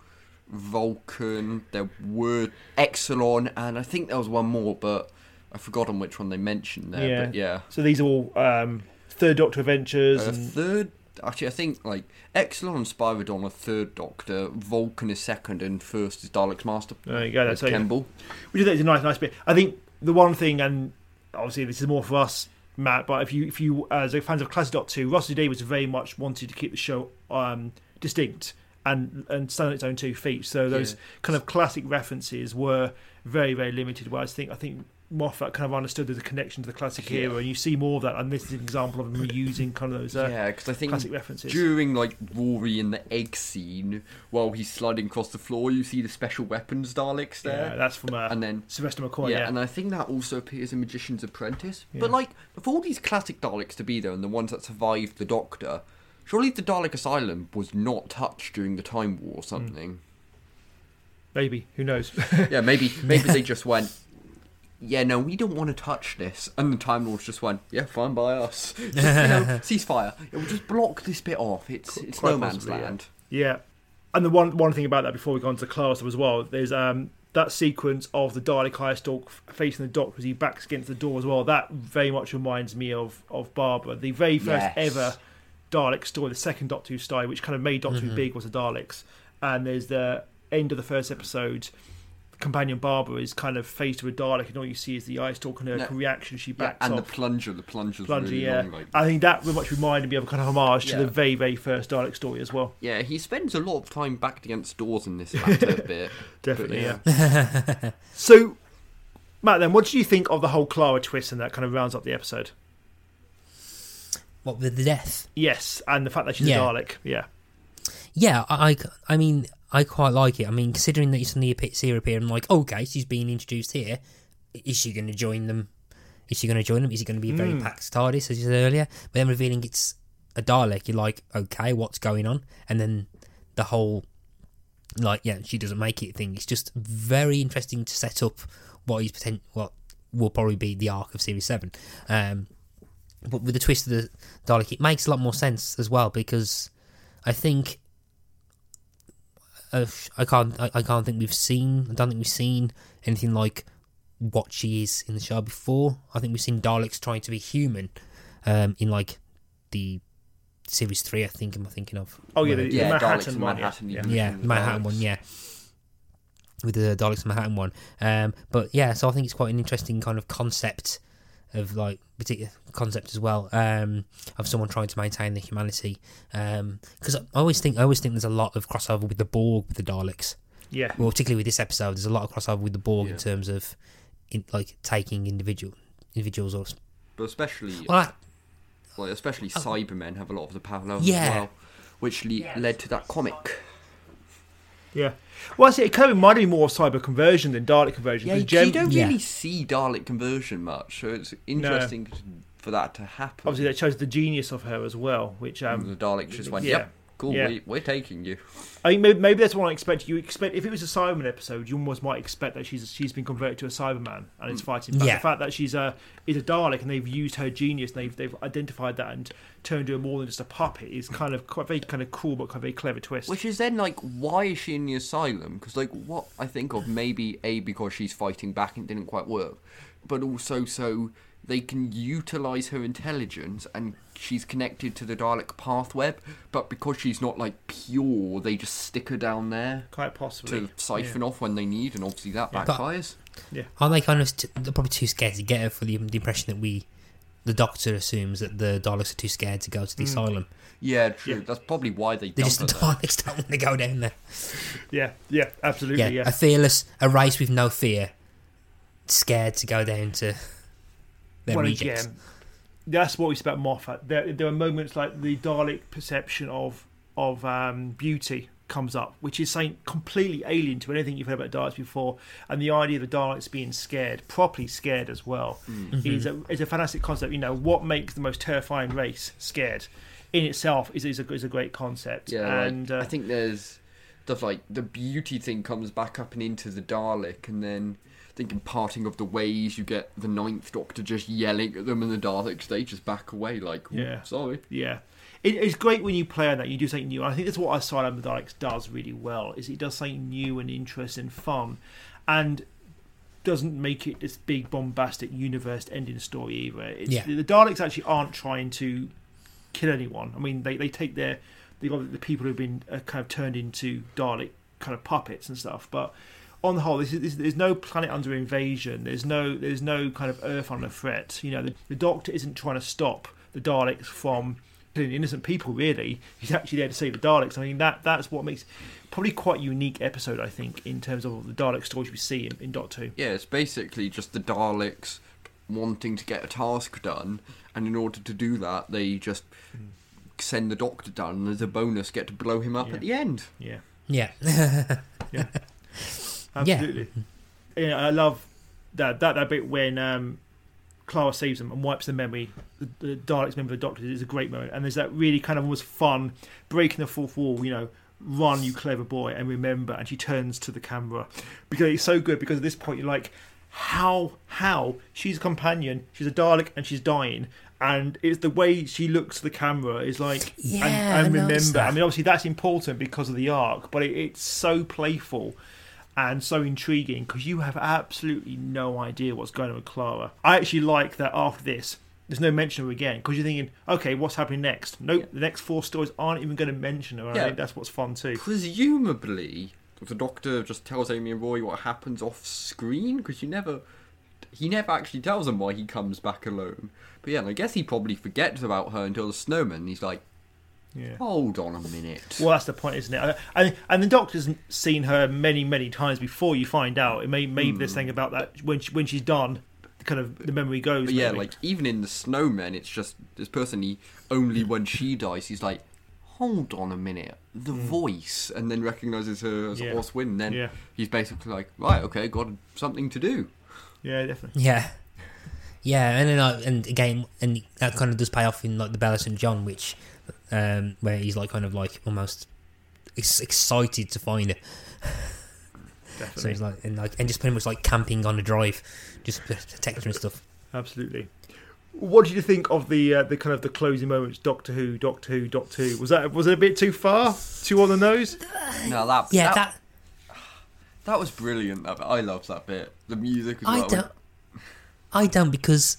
S3: Vulcan. There were Exelon, and I think there was one more, but I've forgotten which one they mentioned there.
S2: Yeah.
S3: But yeah,
S2: So these are all um, third Doctor adventures.
S3: uh,
S2: and
S3: third. Actually, I think like Exelon and Spyrodon are third Doctor. Vulcan is second, and first is Dalek's Master.
S2: There you go, that's
S3: With
S2: how you-
S3: Kemble.
S2: Which is a nice, nice bit. I think the one thing, and obviously this is more for us, Matt, but if you, if you as a fans of classic Doctor Who, Russell Davies very much wanted to keep the show um, distinct and and stand on its own two feet. So those
S3: Yeah.
S2: kind of classic references were very, very limited. Whereas I think I think Moffat kind of understood there's a connection to the classic
S3: Yeah.
S2: era, and you see more of that, and this is an example of them reusing kind of those uh,
S3: Yeah, because I think
S2: classic references.
S3: during like Rory in the egg scene, while he's sliding across the floor, you see the special weapons Daleks there.
S2: Yeah, that's from uh,
S3: and then
S2: Sylvester McCoy.
S3: yeah,
S2: Yeah,
S3: and I think that also appears in Magician's Apprentice.
S2: Yeah.
S3: But like, for all these classic Daleks to be there and the ones that survived the Doctor, surely the Dalek Asylum was not touched during the Time War or something.
S2: maybe, who knows?
S3: Yeah, maybe maybe they just went, yeah, no, we don't want to touch this. And the Time Lords just went, yeah, fine by us. Just, you know, ceasefire. It will just block this bit off. It's it's
S2: Quite
S3: no man's
S2: possibly, yeah.
S3: land.
S2: Yeah, and the one one thing about that before we go on to class as well, there's um that sequence of the Dalek Eyestalk facing the Doctor as he backs against the door as well. That very much reminds me of of Barbara, the very first
S3: Yes.
S2: ever Dalek story, the second Doctor Who story, which kind of made Doctor Who big was the Daleks. And there's the end of the first episode. Companion Barbara is kind of faced with a Dalek, and all you see is the Eyestalk and her
S3: No.
S2: reaction. She
S3: Yeah,
S2: backs
S3: and
S2: off.
S3: the plunger, the plunger's
S2: Plunger,
S3: really
S2: yeah.
S3: long. Like,
S2: I think that very much reminded me of a kind of homage to
S3: Yeah.
S2: the very, very first Dalek story as well.
S3: yeah, he spends a lot of time backed against doors in this latter bit.
S2: Definitely,
S3: But,
S2: yeah. So, Matt, then, what do you think of the whole Clara twist, and that kind of rounds up the episode?
S4: What, with the death?
S2: Yes, and the fact that she's
S4: Yeah.
S2: a Dalek. Yeah,
S4: Yeah, I, I, I mean, I quite like it. I mean, considering that you suddenly see her appear, I'm like, okay, she's being introduced here. Is she going to join them? Is she going to join them? Is it going to be a very packed TARDIS, as you said earlier? But then revealing it's a Dalek, you're like, okay, what's going on? And then the whole, like, yeah, she doesn't make it thing. It's just very interesting to set up what is potent, what will probably be the arc of Series seven. Um, but with the twist of the Dalek, it makes a lot more sense as well, because I think uh, I can't I, I can't think we've seen I don't think we've seen anything like what she is in the show before. I think we've seen Daleks trying to be human um, in like the Series three. I think am I thinking of?
S2: Oh yeah,
S4: Where-
S2: the, the
S3: Yeah,
S2: Manhattan
S3: Daleks in
S2: one.
S3: Manhattan,
S2: yeah.
S3: even.
S4: yeah,
S3: Daleks.
S4: the Manhattan one, yeah. With the Daleks Manhattan one. Um, but yeah, so I think it's quite an interesting kind of concept of like particular concept as well, um, of someone trying to maintain their humanity. Because I always think I always think there's a lot of crossover with the Borg with the Daleks.
S2: Yeah.
S4: Well, particularly with this episode, there's a lot of crossover with the Borg
S3: Yeah.
S4: in terms of in, like taking individual individuals or
S3: But especially,
S4: well, I,
S3: like, especially Cybermen have a lot of the parallels
S4: Oh. Yeah.
S3: as well, which le- led to that comic.
S2: Yeah. Well, I see, it kind of reminded me more of Cyber Conversion than Dalek Conversion.
S3: Yeah,
S2: 'cause
S3: you,
S2: Gem-
S3: you don't
S4: Yeah.
S3: really see Dalek conversion much, so it's interesting for that to happen.
S2: obviously, that shows the genius of her as well, which
S3: And
S2: um,
S3: the Daleks just went,
S2: yeah.
S3: "Yep, cool,
S2: Yeah.
S3: we, we're taking you."
S2: I mean, maybe, maybe that's what I expect. You expect if it was a Cyberman episode, you almost might expect that she's she's been converted to a Cyberman and is fighting back.
S4: Yeah.
S2: The fact that she's a is a Dalek and they've used her genius and they've they've identified that and turned her more than just a puppet is kind of quite very kind of cool but kind of very clever twist.
S3: Which is then like, why is she in the asylum? Because like, what I think of maybe a because she's fighting back and it didn't quite work, but also so they can utilize her intelligence and she's connected to the Dalek path web. But because she's not like pure, they just stick her down there
S2: quite possibly
S3: to siphon off when they need, and obviously that
S2: Yeah.
S3: backfires.
S4: aren't they kind of t- they're probably too scared to get her for the, the impression that we, the Doctor assumes that the Daleks are too scared to go to the asylum.
S3: Yeah, true.
S2: Yeah.
S3: That's probably why they
S4: They
S3: dump
S4: just the
S3: her there.
S4: Daleks don't want to go down there.
S2: Yeah, yeah, absolutely,
S4: Yeah,
S2: yeah.
S4: a fearless, a race with no fear, scared to go down to their
S2: Well,
S4: rejects.
S2: again, that's what we said about Moffat. There, there are moments like the Dalek perception of of um, beauty comes up, which is something completely alien to anything you've heard about Daleks before, and the idea of the Daleks being scared, properly scared as well, is a is a fantastic concept. You know, what makes the most terrifying race scared in itself is is a, is a great concept.
S3: Yeah,
S2: and
S3: like,
S2: uh,
S3: I think there's stuff like the beauty thing comes back up and into the Dalek, and then I think in Parting of the Ways you get the Ninth Doctor just yelling at them, and the Daleks they just back away like, "Ooh,
S2: Yeah.
S3: sorry."
S2: Yeah. It, it's great when you play on that, you do something new. And I think that's what Asylum of the Daleks does really well, is it does something new and interesting and fun, and doesn't make it this big bombastic universe ending story either. It's,
S4: Yeah.
S2: The Daleks actually aren't trying to kill anyone. I mean, they, they take their they got the people who've been uh, kind of turned into Dalek kind of puppets and stuff, but on the whole, this is, this, there's no planet under invasion. There's no there's no kind of Earth under threat. You know, the, the Doctor isn't trying to stop the Daleks from innocent people, really. He's actually there to save the Daleks. I mean, that that's what makes probably quite a unique episode, I think, in terms of the Dalek stories we see in, in Doctor Who.
S3: Yeah, it's basically just the Daleks wanting to get a task done, and in order to do that, they just mm. send the Doctor down, and as a bonus, get to blow him up
S2: yeah.
S3: at the end.
S2: Yeah.
S4: Yeah.
S2: yeah. Absolutely. Yeah. yeah, I love that that, that bit when um, Clara saves them and wipes the memory. The, the Daleks member of the Doctor is a great moment, and there's that really kind of almost fun breaking the fourth wall, you know, run, you clever boy, and remember. And she turns to the camera because it's so good. Because at this point, you're like, how, how she's a companion, she's a Dalek, and she's dying. And it's the way she looks to the camera is like,
S4: yeah,
S2: and, and
S4: I
S2: remember.
S4: that.
S2: I mean, obviously that's important because of the arc, but it, it's so playful and so intriguing because you have absolutely no idea what's going on with Clara. I actually like that after this, there's no mention of her again because you're thinking, okay, what's happening next? Nope, yeah. the next four stories aren't even going to mention her. And yeah. I think that's what's fun too.
S3: Presumably, the Doctor just tells Amy and Roy what happens off screen because you never. He never actually tells them why he comes back alone. But yeah, and I guess he probably forgets about her until the snowman. He's like, yeah. hold on a minute.
S2: Well, that's the point, isn't it? And, and the Doctor's seen her many, many times before you find out. It may maybe mm. this thing about that when she, when she's done, kind of the memory goes.
S3: But yeah,
S2: maybe.
S3: like even in the snowman, it's just this person. He only when she dies, he's like, hold on a minute, the mm. voice, and then recognises her as
S2: yeah.
S3: Oswin. And then
S2: yeah.
S3: he's basically like, right, okay, got something to do.
S2: Yeah, definitely.
S4: Yeah, yeah, and then uh, and again, and that kind of does pay off in like the Bella Saint John, which um, where he's like kind of like almost ex- excited to find it.
S2: Definitely.
S4: So he's like and like and just pretty much like camping on the drive, just protect her and stuff.
S2: Absolutely. What did you think of the uh, the kind of the closing moments? Doctor Who, Doctor Who, Doctor Who. Was that was it a bit too far? Too on the nose?
S3: No, that
S4: yeah
S3: that.
S4: that
S3: That was brilliant. That bit. I loved that bit. The music as
S4: I
S3: well.
S4: don't. I don't because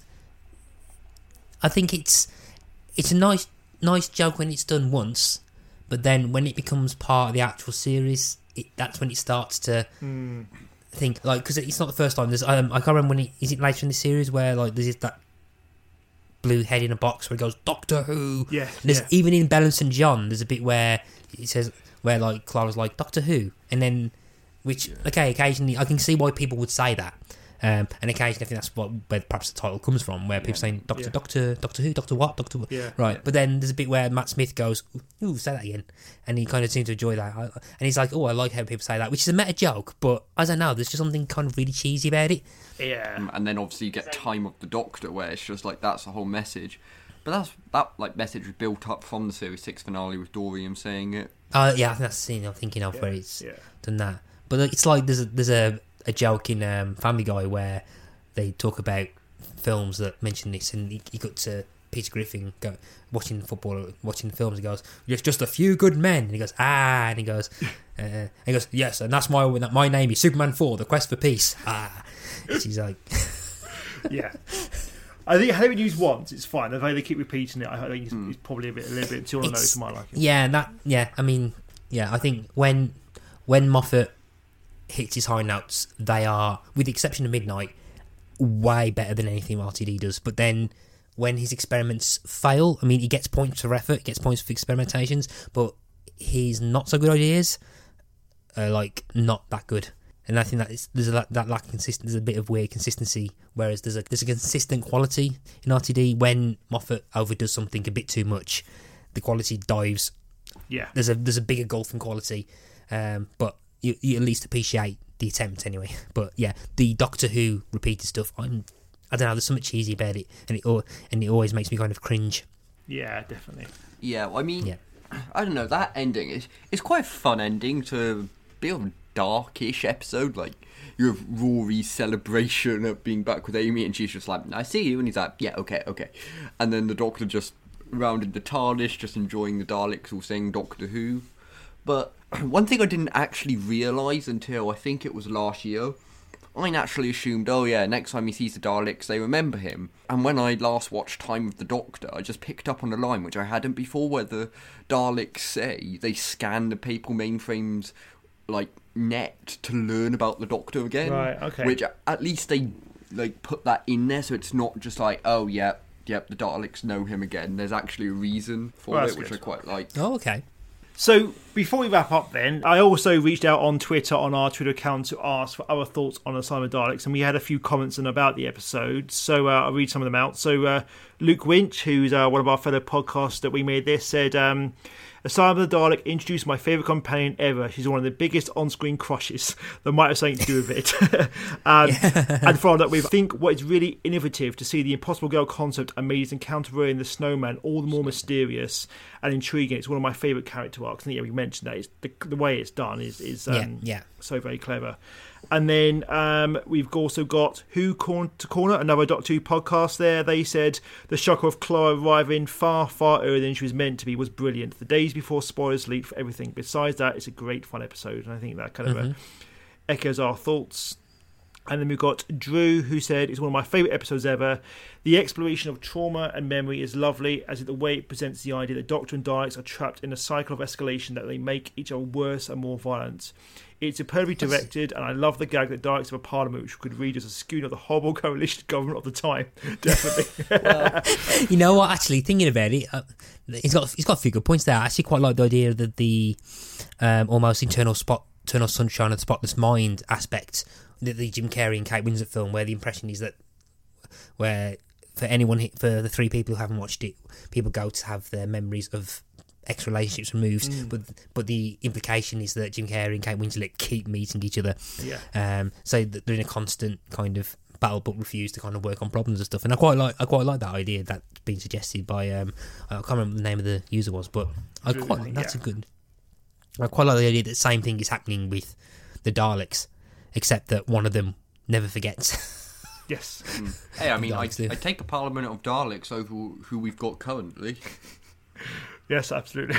S4: I think it's it's a nice nice joke when it's done once, but then when it becomes part of the actual series, it, that's when it starts to
S2: mm.
S4: think like because it's not the first time. There's um, I can't remember when it is it later in the series where like there's that blue head in a box where it goes Doctor Who.
S2: Yeah.
S4: There's
S2: yeah.
S4: even in Bella and Saint John. There's a bit where it says where like Clara's like Doctor Who, and then. Which, okay, occasionally, I can see why people would say that. Um, and occasionally, I think that's what, where perhaps the title comes from, where people saying, Doctor,
S2: yeah.
S4: Doctor, Doctor Who, Doctor what, Doctor what?
S2: Yeah.
S4: Right,
S2: yeah.
S4: But then there's a bit where Matt Smith goes, ooh, say that again. And he kind of seems to enjoy that. And he's like, oh, I like how people say that, which is a meta joke, but I don't know, there's just something kind of really cheesy about it.
S2: Yeah.
S3: And then obviously you get Time of the Doctor, where it's just like, that's the whole message. But that's that like message was built up from the Series six finale with Dorian saying it.
S4: Uh, yeah, I think that's the scene I'm thinking of
S2: yeah.
S4: where it's
S2: yeah.
S4: done that. But it's like there's a, there's a, a joke in um, Family Guy where they talk about films that mention this, and he, he got to Peter Griffin go, watching football, watching the films, and goes, "It's just a few good men," and he goes, "Ah," and he goes, uh, and he goes, "Yes, and that's my my name is Superman four, the quest for peace." Ah, and she's like,
S2: yeah. I think having used once, it's fine. The way they keep repeating it, I think it's, mm. it's probably a bit a little bit too on the nose for my liking.
S4: Yeah, that yeah. I mean, yeah. I think when when Moffat hits his high notes, they are, with the exception of Midnight, way better than anything R T D does. But then when his experiments fail, I mean, he gets points for effort, gets points for experimentations, but his not so good ideas are like not that good. And I think that is, there's a, that lack of consistency. There's a bit of weird consistency, whereas there's a there's a consistent quality in R T D. When Moffat overdoes something a bit too much, the quality dives.
S2: Yeah,
S4: there's a there's a bigger gulf in quality, um, but you, you at least appreciate the attempt anyway. But yeah, the Doctor Who repeated stuff, I'm I don't know. There's something cheesy about it, and it and it always makes me kind of cringe.
S2: Yeah, definitely.
S3: Yeah, well, I mean,
S4: yeah.
S3: I don't know. That ending is it's quite a fun ending to be a darkish episode. Like you have Rory's celebration of being back with Amy, and she's just like, "I see you," and he's like, "Yeah, okay, okay," and then the Doctor just rounded the TARDIS, just enjoying the Daleks, all saying Doctor Who. But one thing I didn't actually realise until I think it was last year, I naturally assumed, oh yeah, next time he sees the Daleks, they remember him. And when I last watched Time of the Doctor, I just picked up on a line which I hadn't before, where the Daleks say they scan the Papal mainframe's like net to learn about the Doctor again.
S2: Right, okay.
S3: Which at least they like put that in there, so it's not just like, oh yeah, yep, the Daleks know him again. There's actually a reason for
S2: Well,
S3: it,
S2: that's
S3: which
S2: good.
S3: I quite like.
S4: Oh, okay.
S2: So before we wrap up then, I also reached out on Twitter, on our Twitter account, to ask for other thoughts on Asylum of the Daleks, and we had a few comments on about the episode, so uh, I'll read some of them out. So uh, Luke Winch, who's uh, one of our fellow podcasts that we made this, said, um, Asylum of the Dalek introduced my favourite companion ever. She's one of the biggest on-screen crushes that might have something to do with it. um, and from that, we think what is really innovative to see the Impossible Girl concept and made his encounter with her in the Snowman all the more mysterious and intriguing. It's one of my favourite character arcs. And yeah, we mentioned that. It's the, the way it's done is, is um,
S4: Yeah, yeah.
S2: so very clever. And then um, we've also got Who Corner to Corner, another Doctor Who podcast there. They said the shocker of Clara arriving far, far earlier than she was meant to be was brilliant. The days before spoilers leaked for everything. Besides that, it's a great fun episode. And I think that kind of
S4: Mm-hmm.
S2: uh, echoes our thoughts. And then we've got Drew, who said it's one of my favourite episodes ever. The exploration of trauma and memory is lovely, as it the way it presents the idea that Doctor and Daleks are trapped in a cycle of escalation that they make each other worse and more violent. It's superbly directed, and I love the gag that Daleks have a parliament which could read as a schooner of the horrible coalition government of the time. Definitely.
S4: You know what? Actually, thinking about it, uh, he's got he's got a few good points there. I actually quite like the idea that the um, almost internal spot, eternal sunshine and spotless mind aspect that the Jim Carrey and Kate Winslet film, where the impression is that where for anyone for the three people who haven't watched it, people go to have their memories of ex relationships removed, mm. but but the implication is that Jim Carrey and Kate Winslet keep meeting each other.
S2: Yeah.
S4: Um. So that they're in a constant kind of battle, but refuse to kind of work on problems and stuff. And I quite like I quite like that idea that's been suggested by um I can't remember what the name of the user was, but I quite
S2: Really,
S4: that's
S2: yeah.
S4: a good. I quite like the idea that the same thing is happening with the Daleks, except that one of them never forgets.
S2: Yes.
S3: Mm. Hey, I mean, I, I
S4: Daleks do.
S3: take the Parliament of Daleks over who we've got currently.
S2: Yes, absolutely.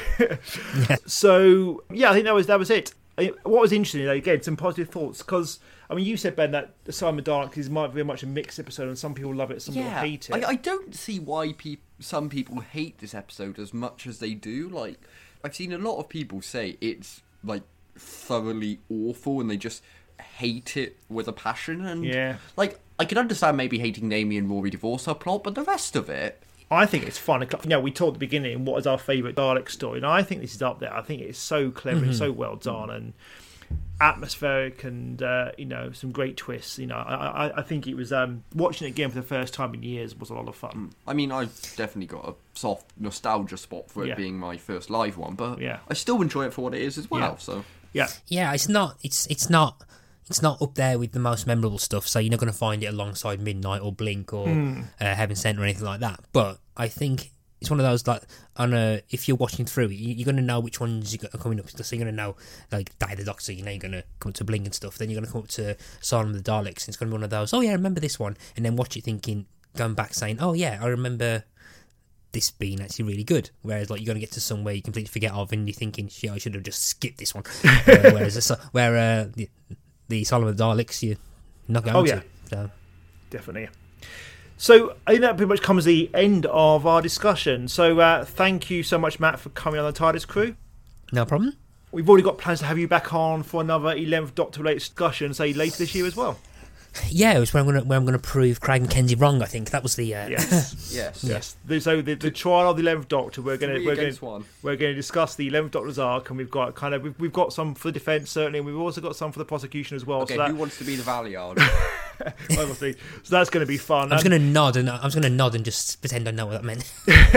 S2: So yeah, I think that was that was it. I- What was interesting, though, again, some positive thoughts, because I mean, you said, Ben, that Asylum of the Daleks is might very much a mixed episode, and some people love it, some people hate it.
S3: I, I don't see why peop some people hate this episode as much as they do. Like, I've seen a lot of people say it's like thoroughly awful, and they just hate it with a passion. And
S2: Yeah.
S3: like, I can understand maybe hating the Amy and Rory divorce subplot, but the rest of it,
S2: I think it's fun. You know, we talked at the beginning, what is our favourite Dalek story? And I think this is up there. I think it's so clever and so well done and atmospheric and, uh, you know, some great twists. You know, I, I, I think it was, um, watching it again for the first time in years was a lot of fun.
S3: I mean, I've definitely got a soft nostalgia spot for it
S2: Yeah.
S3: being my first live one, but
S2: Yeah.
S3: I still enjoy it for what it is as well.
S2: Yeah.
S3: So
S2: Yeah.
S4: Yeah, it's not. It's it's not. It's not up there with the most memorable stuff. So you're not going to find it alongside Midnight or Blink or
S2: Hmm.
S4: uh, Heaven Sent or anything like that. But I think it's one of those like on a if you're watching through it, you, you're going to know which ones are coming up. So you're going to know like Day of the Doctor. You know you're going to come up to Blink and stuff. Then you're going to come up to Asylum of the Daleks. And it's going to be one of those. Oh yeah, I remember this one. And then watch it thinking, going back saying, oh yeah, I remember this being actually really good. Whereas like you're going to get to somewhere you completely forget of, and you're thinking, shit, I should have just skipped this one. uh, whereas where uh, the, the Asylum of the Daleks, you're not going
S2: Oh,
S4: to.
S2: yeah.
S4: So.
S2: Definitely. So I think that pretty much comes the end of our discussion. So uh, thank you so much, Matt, for coming on the TARDIS crew.
S4: No problem.
S2: We've already got plans to have you back on for another eleventh Doctor related discussion, say later this year as well.
S4: Yeah, it was where I'm going to where I'm going to prove Craig McKenzie wrong. I think that was the. Uh,
S2: Yes.
S3: yes,
S2: Yes. The- So the, the trial of the eleventh Doctor, we're going to
S3: Three
S2: we're going
S3: against one.
S2: we're going to discuss the eleventh Doctor's arc, and we've got kind of we've, we've got some for the defence certainly, and we've also got some for the prosecution as well.
S3: Okay,
S2: so that,
S3: who wants to be the Valiard?
S2: obviously, so that's going to be fun.
S4: I'm just
S2: And-
S4: going to nod and I'm just going to nod and just pretend I know what that meant.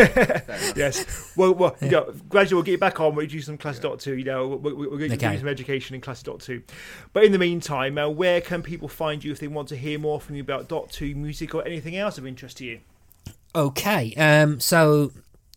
S2: Yes. Well, well you know, gradually we'll get you back on. We'll do some Classic Doctor two. You know, we're, we're going to give
S4: Okay.
S2: you some education in Classic Doctor two. But in the meantime, uh, where can people find you if they want to hear more from you about Doctor two music or anything else of interest to you?
S4: Okay, um, so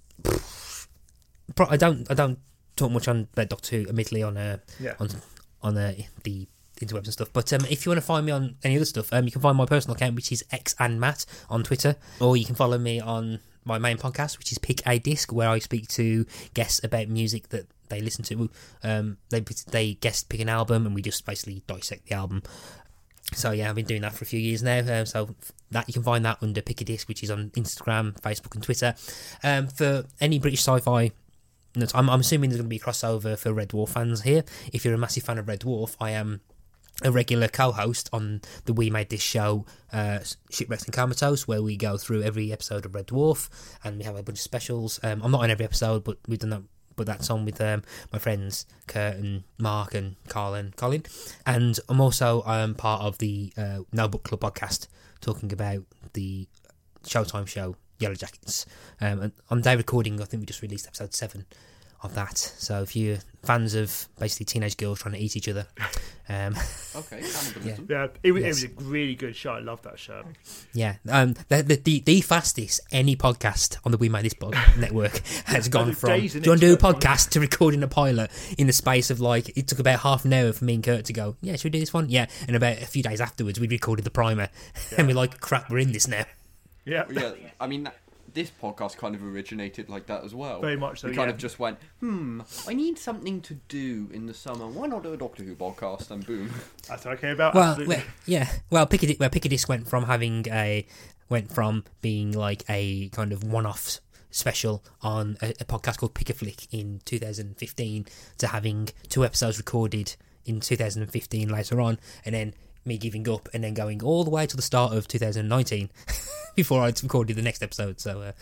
S4: pro- I don't I don't talk much on about Doctor Who, admittedly on uh,
S2: Yeah.
S4: on on uh, the interwebs and stuff. But um, if you want to find me on any other stuff, um, you can find my personal account, which is X and Matt on Twitter, or you can follow me on my main podcast, which is Pick a Disc, where I speak to guests about music that they listen to. Um, they they guest pick an album, and we just basically dissect the album. So yeah, I've been doing that for a few years now. Um, so that you can find that under Pick a Disc, which is on Instagram, Facebook, and Twitter. Um, for any British sci-fi, I'm, I'm assuming there's going to be a crossover for Red Dwarf fans here. If you're a massive fan of Red Dwarf, I am a regular co-host on the We Made This show, uh, Shipwrecks and Comatose, where we go through every episode of Red Dwarf, and we have a bunch of specials. Um, I'm not on every episode, but we've done that. But that's on with um, my friends Kurt and Mark and Carl and Colin, and I'm also um, part of the uh, No Book Club podcast, talking about the Showtime show Yellow Jackets. Um, and on day recording, I think we just released episode seven of that. So if you're fans of basically teenage girls trying to eat each other, um,
S3: Okay,
S4: yeah,
S2: Yeah, it, was-
S4: Yes.
S2: it was a really good show. I love that show.
S4: yeah, um, the, the the the fastest any podcast on the We Made This Pod network has gone
S2: it's
S4: from.
S2: days,
S4: Do
S2: isn't
S4: you want
S2: it,
S4: to do a
S2: to go from-
S4: podcast to recording a pilot in the space of like it took about half an hour for me and Kurt to go. Yeah, should we do this one? Yeah, and about a few days afterwards we recorded the primer, and we're like, crap, we're in this now.
S2: Yeah,
S3: yeah, I mean, that, this podcast kind of originated like that as well.
S2: Very much so,
S3: We kind
S2: yeah.
S3: of just went, hmm, I need something to do in the summer. Why not do a Doctor Who podcast? And boom.
S2: that's what I came about.
S4: Well,
S2: absolutely.
S4: well, yeah. Well, Piccadisc, well, Piccadisc went from having a went from being like a kind of one-off special on a, a podcast called Pick a Flick in two thousand fifteen to having two episodes recorded in two thousand fifteen later on, and then me giving up and then going all the way to the start of two thousand nineteen before I'd recorded the next episode. So, uh,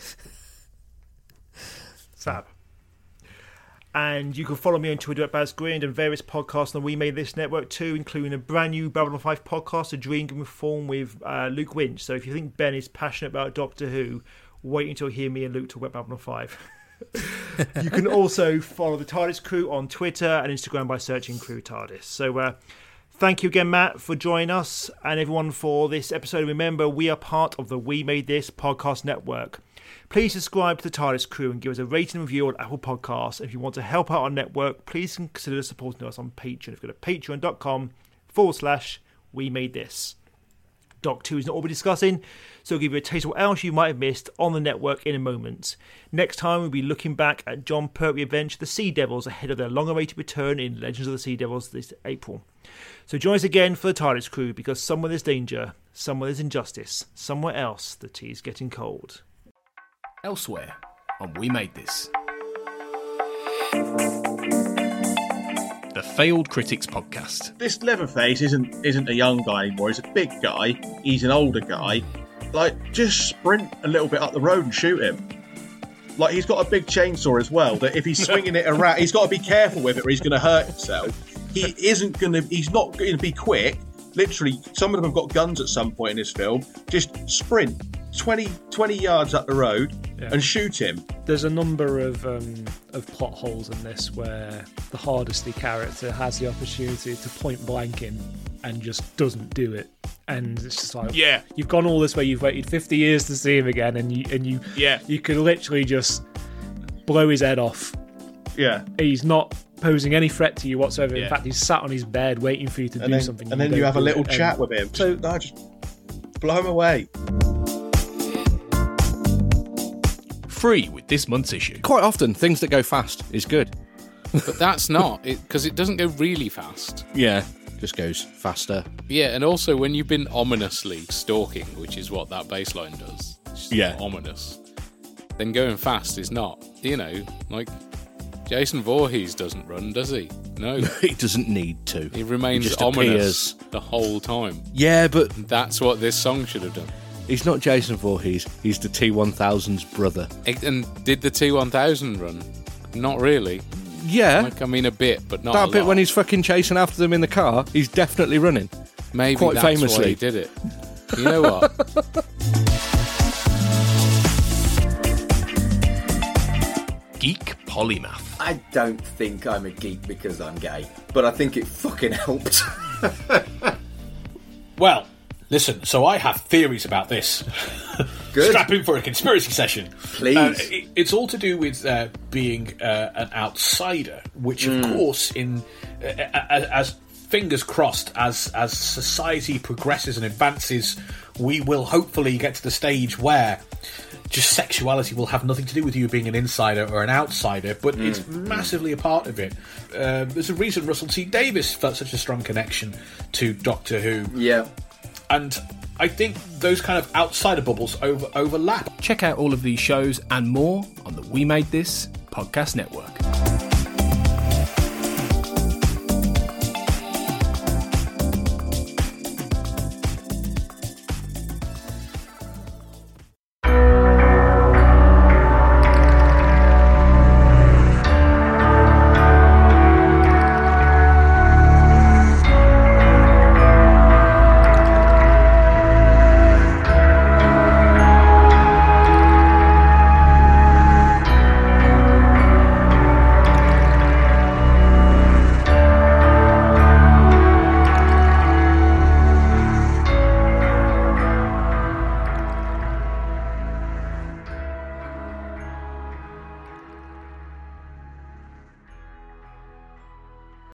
S2: Fab. And you can follow me on Twitter at Baz Grind and various podcasts on the We Made This network too, including a brand new Babylon five podcast, A Dream Given Form with uh, Luke Winch. So if you think Ben is passionate about Doctor Who, wait until you hear me and Luke talk about Babylon five. You can also follow the TARDIS crew on Twitter and Instagram by searching Crew TARDIS. So uh, thank you again, Matt, for joining us and everyone for this episode. Remember, we are part of the We Made This podcast network. Please subscribe to the TARDIS crew and give us a rating and review on Apple Podcasts. If you want to help out our network, please consider supporting us on Patreon. If you go to patreon.com forward slash we made this. Doc two is not all we're discussing, so I'll give you a taste of what else you might have missed on the network in a moment. Next time, we'll be looking back at John Pertwee Adventure The Sea Devils ahead of their long-awaited return in Legends of the Sea Devils this April. So join us again for the TARDIS crew, because somewhere there's danger, somewhere there's injustice, somewhere else the tea is getting cold.
S7: Elsewhere on We Made This. The Failed Critics Podcast.
S8: This Leatherface isn't isn't a young guy anymore. He's a big guy. He's an older guy. Like, just sprint a little bit up the road and shoot him. Like, he's got a big chainsaw as well. That if he's swinging it around, he's got to be careful with it, or he's going to hurt himself. He isn't going to. He's not going to be quick. Literally, some of them have got guns at some point in this film. Just sprint twenty, twenty yards up the road
S9: Yeah.
S8: and shoot him.
S9: There's a number of um, of plot holes in this where the Hardesty character has the opportunity to point blank him and just doesn't do it, and it's just like,
S7: Yeah.
S9: you've gone all this way, you've waited fifty years to see him again, and you and you
S7: Yeah.
S9: you could literally just blow his head off.
S8: Yeah.
S9: He's not posing any threat to you whatsoever.
S7: Yeah.
S9: In fact, he's sat on his bed waiting for you to
S8: And
S9: do
S8: then,
S9: something,
S8: and then
S9: don't
S8: you have a
S9: do
S8: little
S9: it, and-
S8: chat with him. So no, just blow him away.
S7: Free with this month's issue.
S10: Quite often, things that go fast is good.
S11: But that's not, because it, it doesn't go really fast.
S10: Yeah, just goes faster.
S11: Yeah, and also when you've been ominously stalking, which is what that baseline does, it's just
S10: Yeah.
S11: ominous, then going fast is not. You know, like, Jason Voorhees doesn't run, does he? No.
S10: He doesn't need to.
S11: He remains
S10: just
S11: ominous
S10: appears.
S11: the whole time.
S10: Yeah, but
S11: That's what this song should have done.
S10: he's not Jason Voorhees. He's the T one thousand's brother.
S11: And did the T one thousand run? Not really.
S10: Yeah,
S11: Like, I mean, a bit, but not
S10: that
S11: a
S10: bit
S11: lot.
S10: when he's fucking chasing after them in the car, he's definitely running.
S11: Maybe
S10: quite
S11: that's why
S10: famously.
S11: he did it. You know what?
S7: Geek Polymath.
S12: I don't think I'm a geek because I'm gay, but I think it fucking helped.
S13: Well, listen, so I have theories about this.
S12: Good.
S13: Strap in for a conspiracy session.
S12: Please.
S13: Uh, it, it's all to do with uh, being uh, an outsider, which, of
S12: Mm.
S13: course, in uh, as, as fingers crossed, as as society progresses and advances, we will hopefully get to the stage where just sexuality will have nothing to do with you being an insider or an outsider, but
S12: Mm.
S13: it's massively a part of it. Uh, there's a reason Russell T Davies felt such a strong connection to Doctor Who.
S12: Yeah.
S13: And I think those kind of outsider bubbles over overlap.
S7: Check out all of these shows and more on the We Made This podcast network.